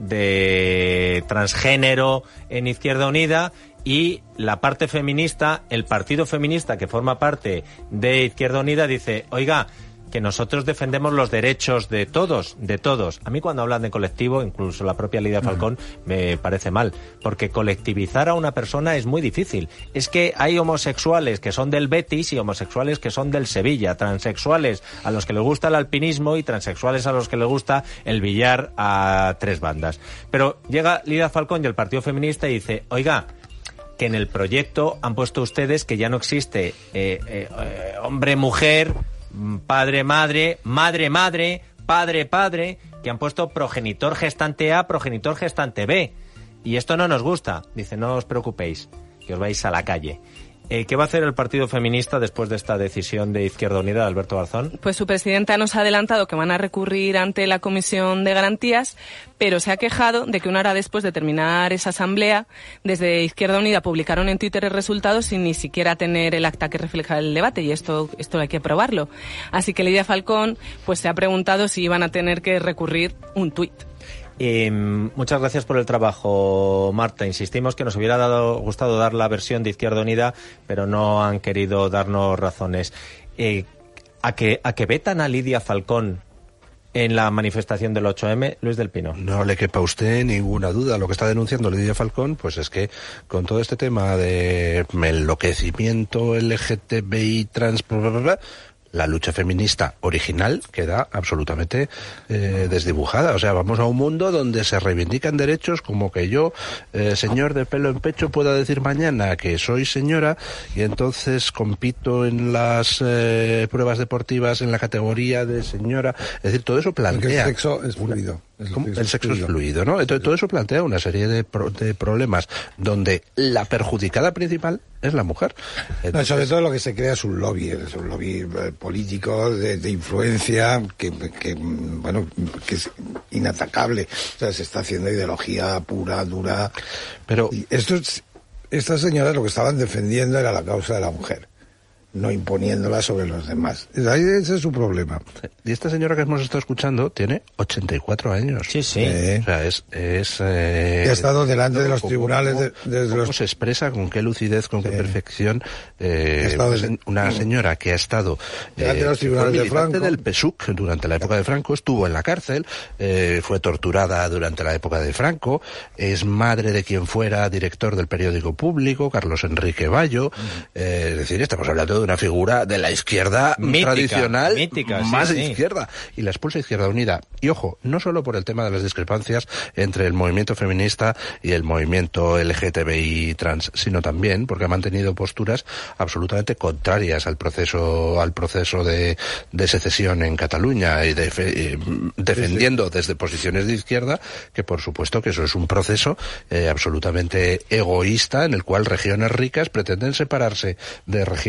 de transgénero en Izquierda Unida y la parte feminista, el partido feminista que forma parte de Izquierda Unida dice, oiga, que nosotros defendemos los derechos de todos, de todos. A mí cuando hablan de colectivo, incluso la propia Lidia Falcón, me parece mal, porque colectivizar a una persona es muy difícil. Es que hay homosexuales que son del Betis y homosexuales que son del Sevilla, transexuales a los que les gusta el alpinismo y transexuales a los que les gusta el billar a tres bandas. Pero llega Lidia Falcón y el partido feminista y dice, oiga, que en el proyecto han puesto ustedes que ya no existe eh, eh, eh, hombre-mujer, padre-madre, madre-madre, padre-padre, que han puesto progenitor gestante A, progenitor gestante B. Y esto no nos gusta. Dice, no os preocupéis, que os vais a la calle. Eh, ¿Qué va a hacer el Partido Feminista después de esta decisión de Izquierda Unida de Alberto Garzón? Pues su presidenta nos ha adelantado que van a recurrir ante la Comisión de Garantías, pero se ha quejado de que una hora después de terminar esa asamblea, desde Izquierda Unida publicaron en Twitter el resultado sin ni siquiera tener el acta que refleja el debate, y esto, esto hay que probarlo. Así que Lidia Falcón pues se ha preguntado si iban a tener que recurrir un tuit. Eh, muchas gracias por el trabajo, Marta. Insistimos que nos hubiera dado, gustado dar la versión de Izquierda Unida, pero no han querido darnos razones. Eh, ¿a que, a que vetan a Lidia Falcón en la manifestación del ocho eme, Luis del Pino? No le quepa a usted ninguna duda. Lo que está denunciando Lidia Falcón, pues es que con todo este tema de enloquecimiento L G T B I, trans, bla, bla, bla, la lucha feminista original queda absolutamente eh, desdibujada. O sea, vamos a un mundo donde se reivindican derechos como que yo, eh, señor de pelo en pecho, pueda decir mañana que soy señora y entonces compito en las eh, pruebas deportivas en la categoría de señora. Es decir, todo eso plantea... Porque el sexo es fluido. El, el sexo fluido. es fluido, ¿no? Entonces, todo eso plantea una serie de, pro, de problemas donde la perjudicada principal es la mujer. Entonces... No, sobre todo lo que se crea es un lobby, es un lobby político de, de influencia que, que, bueno, que es inatacable. O sea, se está haciendo ideología pura, dura. Pero y estos, estas señoras lo que estaban defendiendo era la causa de la mujer, no imponiéndola sobre los demás. Ese es su problema. Y esta señora que hemos estado escuchando tiene ochenta y cuatro años. Sí, sí. Eh, o sea, es... es eh, y ha estado delante de los cómo, tribunales... Cómo, de, de cómo los... se expresa, con qué lucidez, con sí. qué perfección. Eh, desde... Una señora que ha estado... Delante eh, de los tribunales de Franco. del P S U C durante la época de Franco, estuvo en la cárcel, eh, fue torturada durante la época de Franco, es madre de quien fuera director del periódico público, Carlos Enrique Bayo. Mm. Eh, es decir, estamos hablando de una figura de la izquierda mítica, tradicional, mítica, más sí, de sí. izquierda, y la expulsa Izquierda Unida. Y ojo, no solo por el tema de las discrepancias entre el movimiento feminista y el movimiento L G T B I trans, sino también porque ha mantenido posturas absolutamente contrarias al proceso al proceso de, de secesión en Cataluña y de, eh, defendiendo desde posiciones de izquierda que por supuesto que eso es un proceso eh, absolutamente egoísta en el cual regiones ricas pretenden separarse de regiones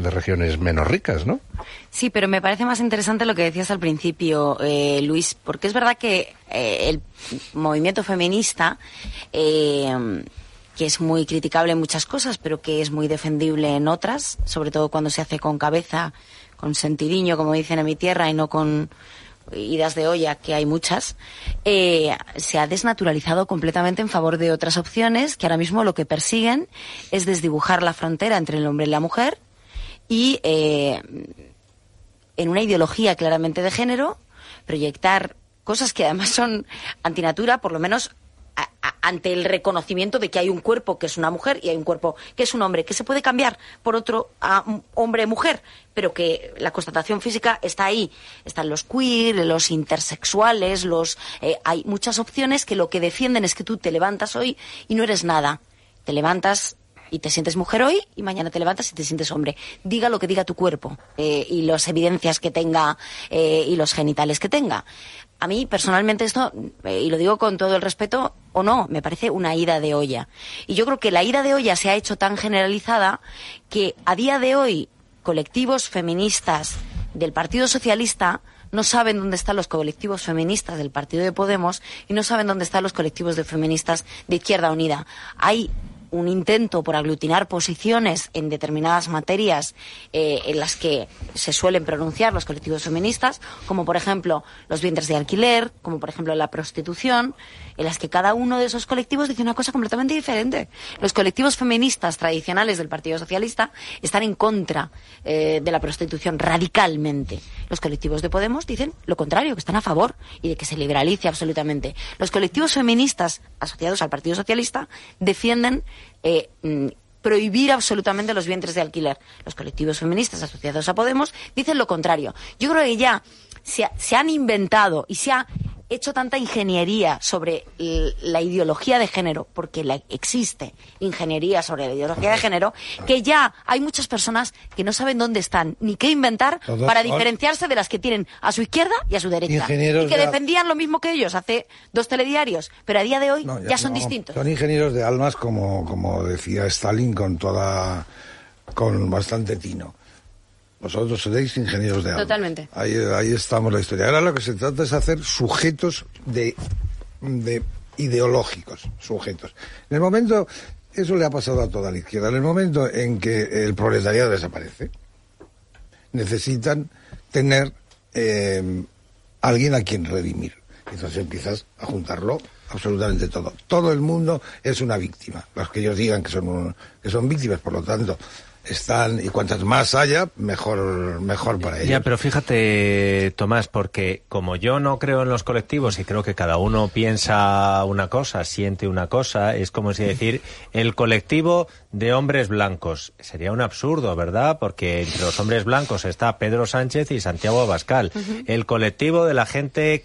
de regiones menos ricas, ¿no? Sí, pero me parece más interesante lo que decías al principio, eh, Luis, porque es verdad que eh, el movimiento feminista, eh, que es muy criticable en muchas cosas, pero que es muy defendible en otras, sobre todo cuando se hace con cabeza, con sentidiño, como dicen en mi tierra, y no con idas de olla, que hay muchas, eh, se ha desnaturalizado completamente en favor de otras opciones que ahora mismo lo que persiguen es desdibujar la frontera entre el hombre y la mujer y eh, en una ideología claramente de género proyectar cosas que además son antinatura, por lo menos a, a, ante el reconocimiento de que hay un cuerpo que es una mujer y hay un cuerpo que es un hombre, que se puede cambiar por otro a hombre-mujer, pero que la constatación física está ahí. Están los queer, los intersexuales, los eh, hay muchas opciones que lo que defienden es que tú te levantas hoy y no eres nada. Te levantas y te sientes mujer hoy y mañana te levantas y te sientes hombre. Diga lo que diga tu cuerpo eh, y las evidencias que tenga eh, y los genitales que tenga. A mí, personalmente, esto, eh, y lo digo con todo el respeto, o no, me parece una ida de olla. Y yo creo que la ida de olla se ha hecho tan generalizada que a día de hoy colectivos feministas del Partido Socialista no saben dónde están los colectivos feministas del Partido de Podemos y no saben dónde están los colectivos de feministas de Izquierda Unida. Hay un intento por aglutinar posiciones en determinadas materias eh, en las que se suelen pronunciar los colectivos feministas, como por ejemplo los vientres de alquiler, como por ejemplo la prostitución, en las que cada uno de esos colectivos dice una cosa completamente diferente. Los colectivos feministas tradicionales del Partido Socialista están en contra eh, de la prostitución radicalmente. Los colectivos de Podemos dicen lo contrario, que están a favor y de que se liberalice absolutamente. Los colectivos feministas asociados al Partido Socialista defienden Eh, prohibir absolutamente los vientres de alquiler. Los colectivos feministas asociados a Podemos dicen lo contrario. Yo creo que ya se, se han inventado y se ha hecho tanta ingeniería sobre la ideología de género, porque la, existe ingeniería sobre la ideología de género, que ya hay muchas personas que no saben dónde están ni qué inventar Todos para diferenciarse de las que tienen a su izquierda y a su derecha. Ingenieros y que de... defendían lo mismo que ellos hace dos telediarios, pero a día de hoy no, ya, ya son no, distintos. Son ingenieros de almas, como, como decía Stalin, con toda, con bastante tino. Vosotros sois ingenieros de alma. Totalmente. Ahí, ahí estamos la historia. Ahora lo que se trata es hacer sujetos de, de ideológicos, sujetos. En el momento, eso le ha pasado a toda la izquierda, en el momento en que el proletariado desaparece, necesitan tener eh, alguien a quien redimir. Entonces empiezas a juntarlo absolutamente todo. Todo el mundo es una víctima. Los que ellos digan que son, un, que son víctimas, por lo tanto... están, y cuantas más haya, mejor mejor para ellos. Ya, pero fíjate, Tomás, porque como yo no creo en los colectivos y creo que cada uno piensa una cosa, siente una cosa, es como si decir el colectivo de hombres blancos. Sería un absurdo, ¿verdad? Porque entre los hombres blancos está Pedro Sánchez y Santiago Abascal. Uh-huh. El colectivo de la gente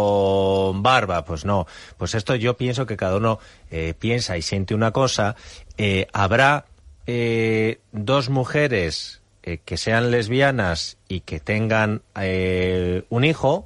con barba, pues no. Pues esto yo pienso que cada uno eh, piensa y siente una cosa. Eh, habrá Eh, dos mujeres eh, que sean lesbianas y que tengan eh, un hijo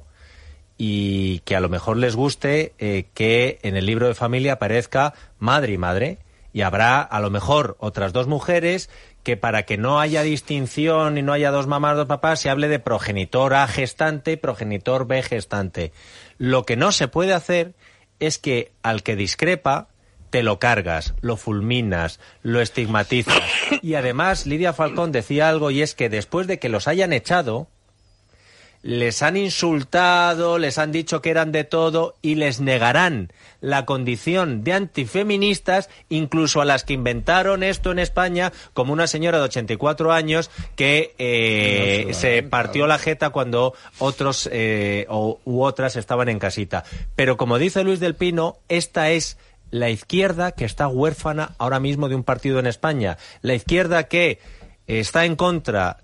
y que a lo mejor les guste eh, que en el libro de familia aparezca madre y madre, y habrá a lo mejor otras dos mujeres que para que no haya distinción y no haya dos mamás, dos papás, se hable de progenitor A gestante y progenitor B gestante. Lo que no se puede hacer es que al que discrepa te lo cargas, lo fulminas, lo estigmatizas. Y además Lidia Falcón decía algo, y es que después de que los hayan echado, les han insultado, les han dicho que eran de todo y les negarán la condición de antifeministas, incluso a las que inventaron esto en España, como una señora de ochenta y cuatro años que eh, se partió la jeta cuando otros eh, o, u otras estaban en casita. Pero como dice Luis del Pino, esta es la izquierda que está huérfana ahora mismo de un partido en España. La izquierda que está en contra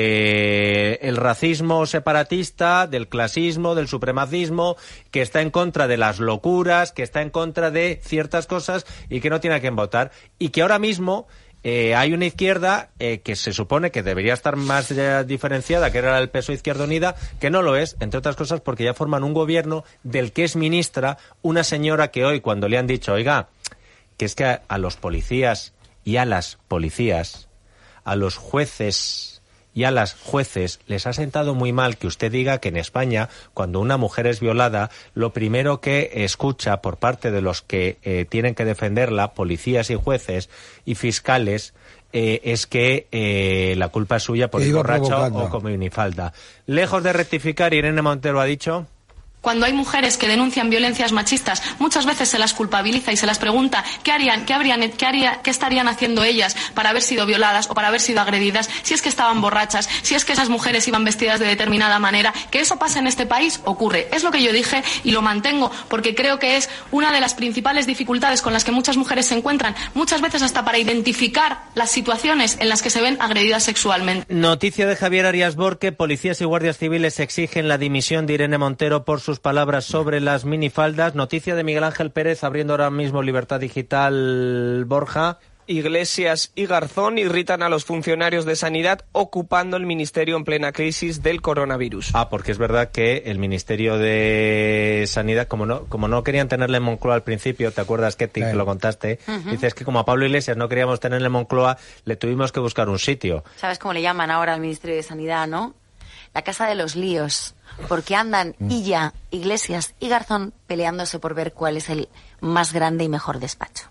del racismo separatista, del clasismo, del supremacismo, que está en contra de las locuras, que está en contra de ciertas cosas y que no tiene a quién votar. Y que ahora mismo eh, hay una izquierda eh, que se supone que debería estar más eh, diferenciada, que era el P S O E Izquierda Unida, que no lo es, entre otras cosas porque ya forman un gobierno del que es ministra una señora que hoy, cuando le han dicho, oiga, que es que a, a los policías y a las policías, a los jueces y a las jueces les ha sentado muy mal que usted diga que en España, cuando una mujer es violada, lo primero que escucha por parte de los que eh, tienen que defenderla, policías y jueces y fiscales, eh, es que eh, la culpa es suya por ir borracho o con minifalda. Lejos de rectificar, Irene Montero ha dicho... Cuando hay mujeres que denuncian violencias machistas, muchas veces se las culpabiliza y se las pregunta qué harían, qué habrían, qué haría, qué estarían haciendo ellas para haber sido violadas o para haber sido agredidas, si es que estaban borrachas, si es que esas mujeres iban vestidas de determinada manera. Que eso pasa en este país ocurre. Es lo que yo dije y lo mantengo porque creo que es una de las principales dificultades con las que muchas mujeres se encuentran, muchas veces hasta para identificar las situaciones en las que se ven agredidas sexualmente. Noticia de Javier Arias Borque: policías y guardias civiles exigen la dimisión de Irene Montero por su sus palabras sobre las minifaldas. Noticia de Miguel Ángel Pérez, abriendo ahora mismo Libertad Digital, Borja. Iglesias y Garzón irritan a los funcionarios de Sanidad ocupando el ministerio en plena crisis del coronavirus. Ah, porque es verdad que el Ministerio de Sanidad, como no como no querían tenerle en Moncloa al principio, ¿te acuerdas, Ketty, que lo contaste? Uh-huh. Dices que como a Pablo Iglesias no queríamos tenerle en Moncloa, le tuvimos que buscar un sitio. ¿Sabes cómo le llaman ahora al Ministerio de Sanidad, no? La casa de los líos, porque andan Illa, Iglesias y Garzón peleándose por ver cuál es el más grande y mejor despacho.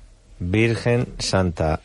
Virgen Santa.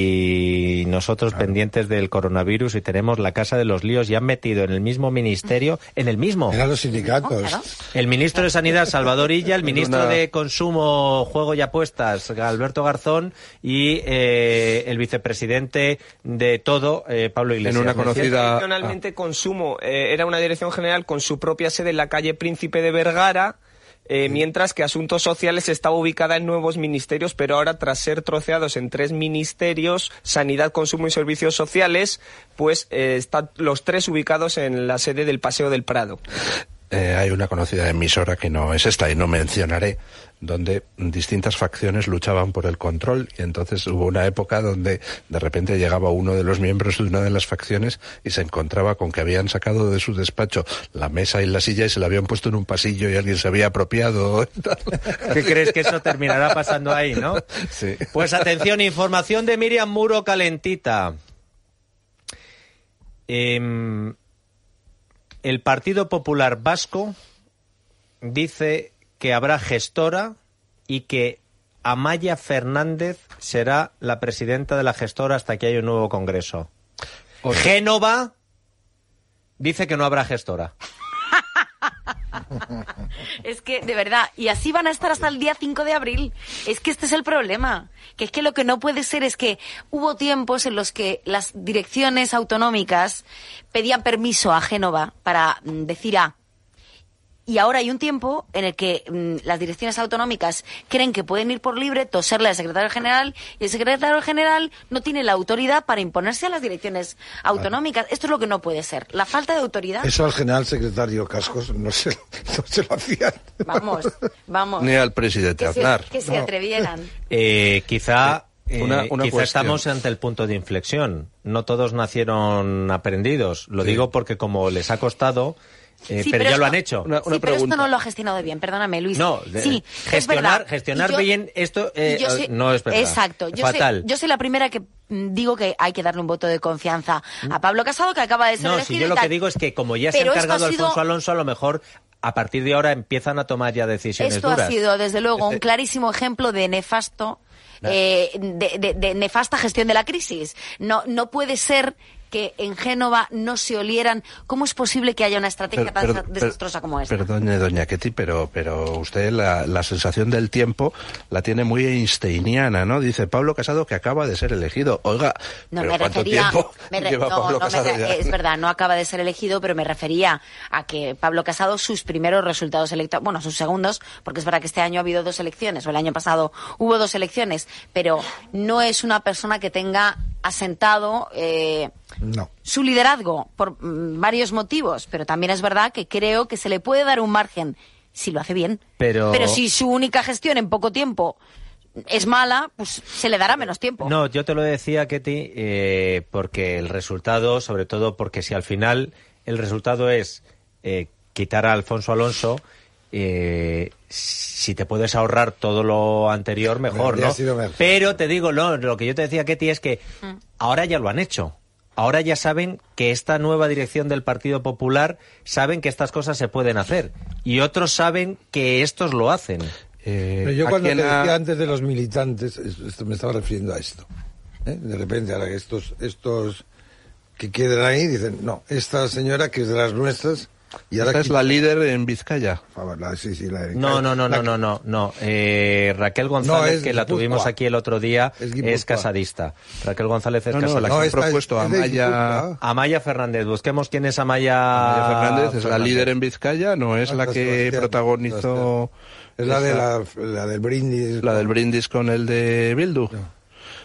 Y nosotros claro. pendientes del coronavirus, y tenemos la casa de los líos, y han metido en el mismo ministerio, en el mismo. Eran los sindicatos. Oh, claro. El ministro de Sanidad, Salvador Illa, el ministro Una... de Consumo, Juego y Apuestas, Alberto Garzón, y eh, el vicepresidente de todo, eh, Pablo Iglesias. En una conocida... Regionalmente ah. Consumo eh, era una dirección general con su propia sede en la calle Príncipe de Vergara. Eh, mientras que Asuntos Sociales estaba ubicada en nuevos ministerios, pero ahora, tras ser troceados en tres ministerios, Sanidad, Consumo y Servicios Sociales, pues eh, están los tres ubicados en la sede del Paseo del Prado. Eh, hay una conocida emisora que no es esta y no mencionaré, donde distintas facciones luchaban por el control, y entonces hubo una época donde de repente llegaba uno de los miembros de una de las facciones y se encontraba con que habían sacado de su despacho la mesa y la silla y se la habían puesto en un pasillo y alguien se había apropiado. ¿Qué crees que eso terminará pasando ahí, no? Sí. Pues atención, información de Miriam Muro calentita. Eh, el Partido Popular Vasco dice que habrá gestora y que Amaya Fernández será la presidenta de la gestora hasta que haya un nuevo congreso. Oye. Génova dice que no habrá gestora. Es que, de verdad, y así van a estar hasta el día cinco de abril. Es que este es el problema. Que es que lo que no puede ser es que hubo tiempos en los que las direcciones autonómicas pedían permiso a Génova para mm, decir A. Y ahora hay un tiempo en el que mmm, las direcciones autonómicas creen que pueden ir por libre, toserle al secretario general, y el secretario general no tiene la autoridad para imponerse a las direcciones autonómicas. Esto es lo que no puede ser, la falta de autoridad. Eso al general secretario Cascos no se, no se lo hacían. Vamos, vamos. Ni al presidente Aznar. Que se, que se atrevieran. Eh, quizá... Eh, una, una quizá estamos ante el punto de inflexión. No todos nacieron aprendidos. Lo sí. digo porque como les ha costado... Eh, sí, pero, pero ya esto, lo han hecho. Una, una sí, pero esto no lo ha gestionado bien, perdóname, Luis. No, de, sí, gestionar, es gestionar yo, bien esto eh, soy, no es verdad. Exacto. Yo Fatal. Soy, yo soy la primera que digo que hay que darle un voto de confianza a Pablo Casado, que acaba de ser no, elegido. No, si yo lo que digo es que como ya pero se ha encargado ha sido... Alfonso Alonso, a lo mejor a partir de ahora empiezan a tomar ya decisiones esto duras. Esto ha sido, desde luego, un clarísimo ejemplo de nefasto, eh, de, de, de nefasta gestión de la crisis. No, no puede ser que en Génova no se olieran. ¿Cómo es posible que haya una estrategia pero, tan pero, desastrosa como esta? Perdone, doña Ketty, pero, pero usted la, la sensación del tiempo la tiene muy einsteiniana, ¿no? Dice Pablo Casado que acaba de ser elegido. Oiga, no, ¿pero me cuánto refería, tiempo me re, lleva no, Pablo no Casado me, ya? Es verdad, no acaba de ser elegido, pero me refería a que Pablo Casado, sus primeros resultados electorales, bueno, sus segundos, porque es verdad que este año ha habido dos elecciones, o el año pasado hubo dos elecciones, pero no es una persona que tenga asentado eh, no. su liderazgo por mm, varios motivos, pero también es verdad que creo que se le puede dar un margen si lo hace bien. Pero, pero si su única gestión en poco tiempo es mala, pues se le dará menos tiempo. No, yo te lo decía, Ketty, eh, porque el resultado, sobre todo porque si al final el resultado es eh, quitar a Alfonso Alonso, eh, si te puedes ahorrar todo lo anterior, mejor, ¿no? Mejor. Pero te digo, no, lo que yo te decía, Ketty, es que mm. ahora ya lo han hecho. ahora ya saben que esta nueva dirección del Partido Popular saben que estas cosas se pueden hacer y otros saben que estos lo hacen. Eh, Pero yo cuando te decía ha... antes de los militantes, esto, me estaba refiriendo a esto. ¿eh? De repente, ahora que estos, estos que quedan ahí dicen, no, esta señora que es de las nuestras... Y ahora esta es la líder en Vizcaya. La, sí, sí, la no, no, no, no, no, no, no. Eh, Raquel González, no, que la tuvimos aquí el otro día, es, es casadista. Raquel González es no, no, casadista. La que no, han propuesto a Amaya... Amaya Fernández. Busquemos quién es Amaya... Amaya Fernández es Fernández. La líder en Vizcaya, no es ah, la que Sebastián, Sebastián. protagonizó... Es la, de la, la del brindis. La del brindis con el de Bildu. No.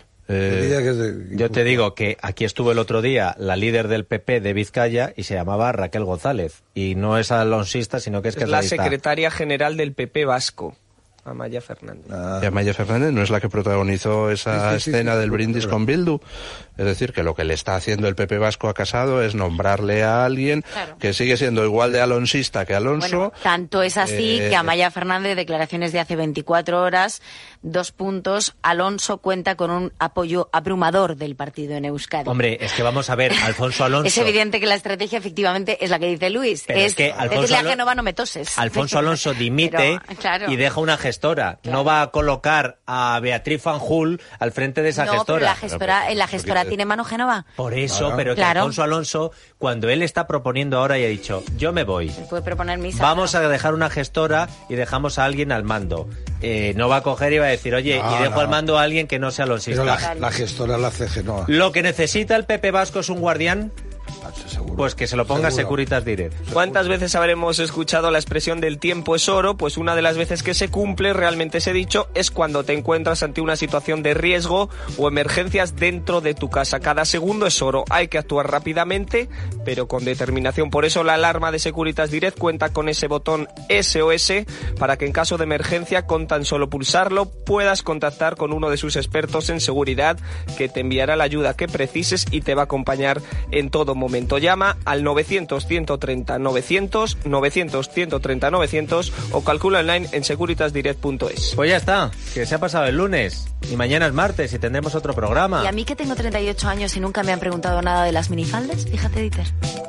Eh, yo te digo que aquí estuvo el otro día la líder del P P de Vizcaya y se llamaba Raquel González. Y no es alonsista, sino que es, es la secretaria general del P P vasco, Amaya Fernández. Ah. Y Amaya Fernández no es la que protagonizó esa sí, sí, escena sí, sí, del sí, brindis sí, con Bildu. Es decir, que lo que le está haciendo el P P vasco a Casado es nombrarle a alguien claro. que sigue siendo igual de alonsista que Alonso. Bueno, tanto es así eh, que Amaya Fernández, declaraciones de hace veinticuatro horas, dos puntos, Alonso cuenta con un apoyo abrumador del partido en Euskadi. Hombre, es que vamos a ver, Alfonso Alonso... Es evidente que la estrategia efectivamente es la que dice Luis. Pero es, es que Alfonso decirle Alon... a Génova no me toses. Alfonso Alonso dimite Pero, claro. y deja una gestora. Claro. No va a colocar a Beatriz Fanjul al frente de esa no, gestora. Pero la gestora, en la gestora tiene mano Génova. Por eso, claro. pero que claro. Alfonso Alonso, cuando él está proponiendo ahora y ha dicho, yo me voy. Se puede proponer misa. Vamos ¿no? a dejar una gestora y dejamos a alguien al mando. Eh, no va a coger y va a decir, oye, no, y dejo no. al mando a alguien que no sea alonsista. Pero la, la gestora la hace Génova. Lo que necesita el P P vasco es un guardián. Seguro. Pues que se lo ponga Seguro. Securitas Direct. ¿Cuántas veces habremos escuchado la expresión del tiempo es oro? Pues una de las veces que se cumple realmente ese dicho es cuando te encuentras ante una situación de riesgo o emergencias dentro de tu casa. Cada segundo es oro. Hay que actuar rápidamente, pero con determinación. Por eso la alarma de Securitas Direct cuenta con ese botón S O S para que en caso de emergencia, con tan solo pulsarlo, puedas contactar con uno de sus expertos en seguridad que te enviará la ayuda que precises y te va a acompañar en todo momento. Llama al novecientos, ciento treinta, novecientos, novecientos, ciento treinta, novecientos o calcula online en securitas direct punto es. Pues ya está, que se ha pasado el lunes y mañana es martes y tendremos otro programa. Y a mí que tengo treinta y ocho años y nunca me han preguntado nada de las minifaldas, fíjate, Dieter.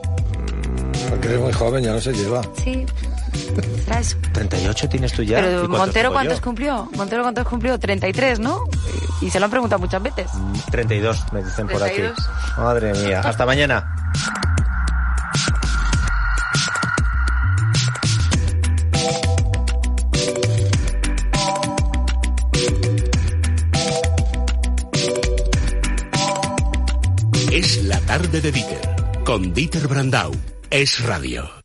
Porque eres muy joven, ya no se lleva. Sí. ¿Será eso? ¿treinta y ocho tienes tú ya? Pero Montero, ¿cuántos yo? cumplió? Montero, ¿cuántos cumplió? treinta y tres, ¿no? Y se lo han preguntado muchas veces. treinta y dos, me dicen por treinta y dos. aquí. Madre mía. Hasta mañana. Es la tarde de Dieter, con Dieter Brandau. Es Radio.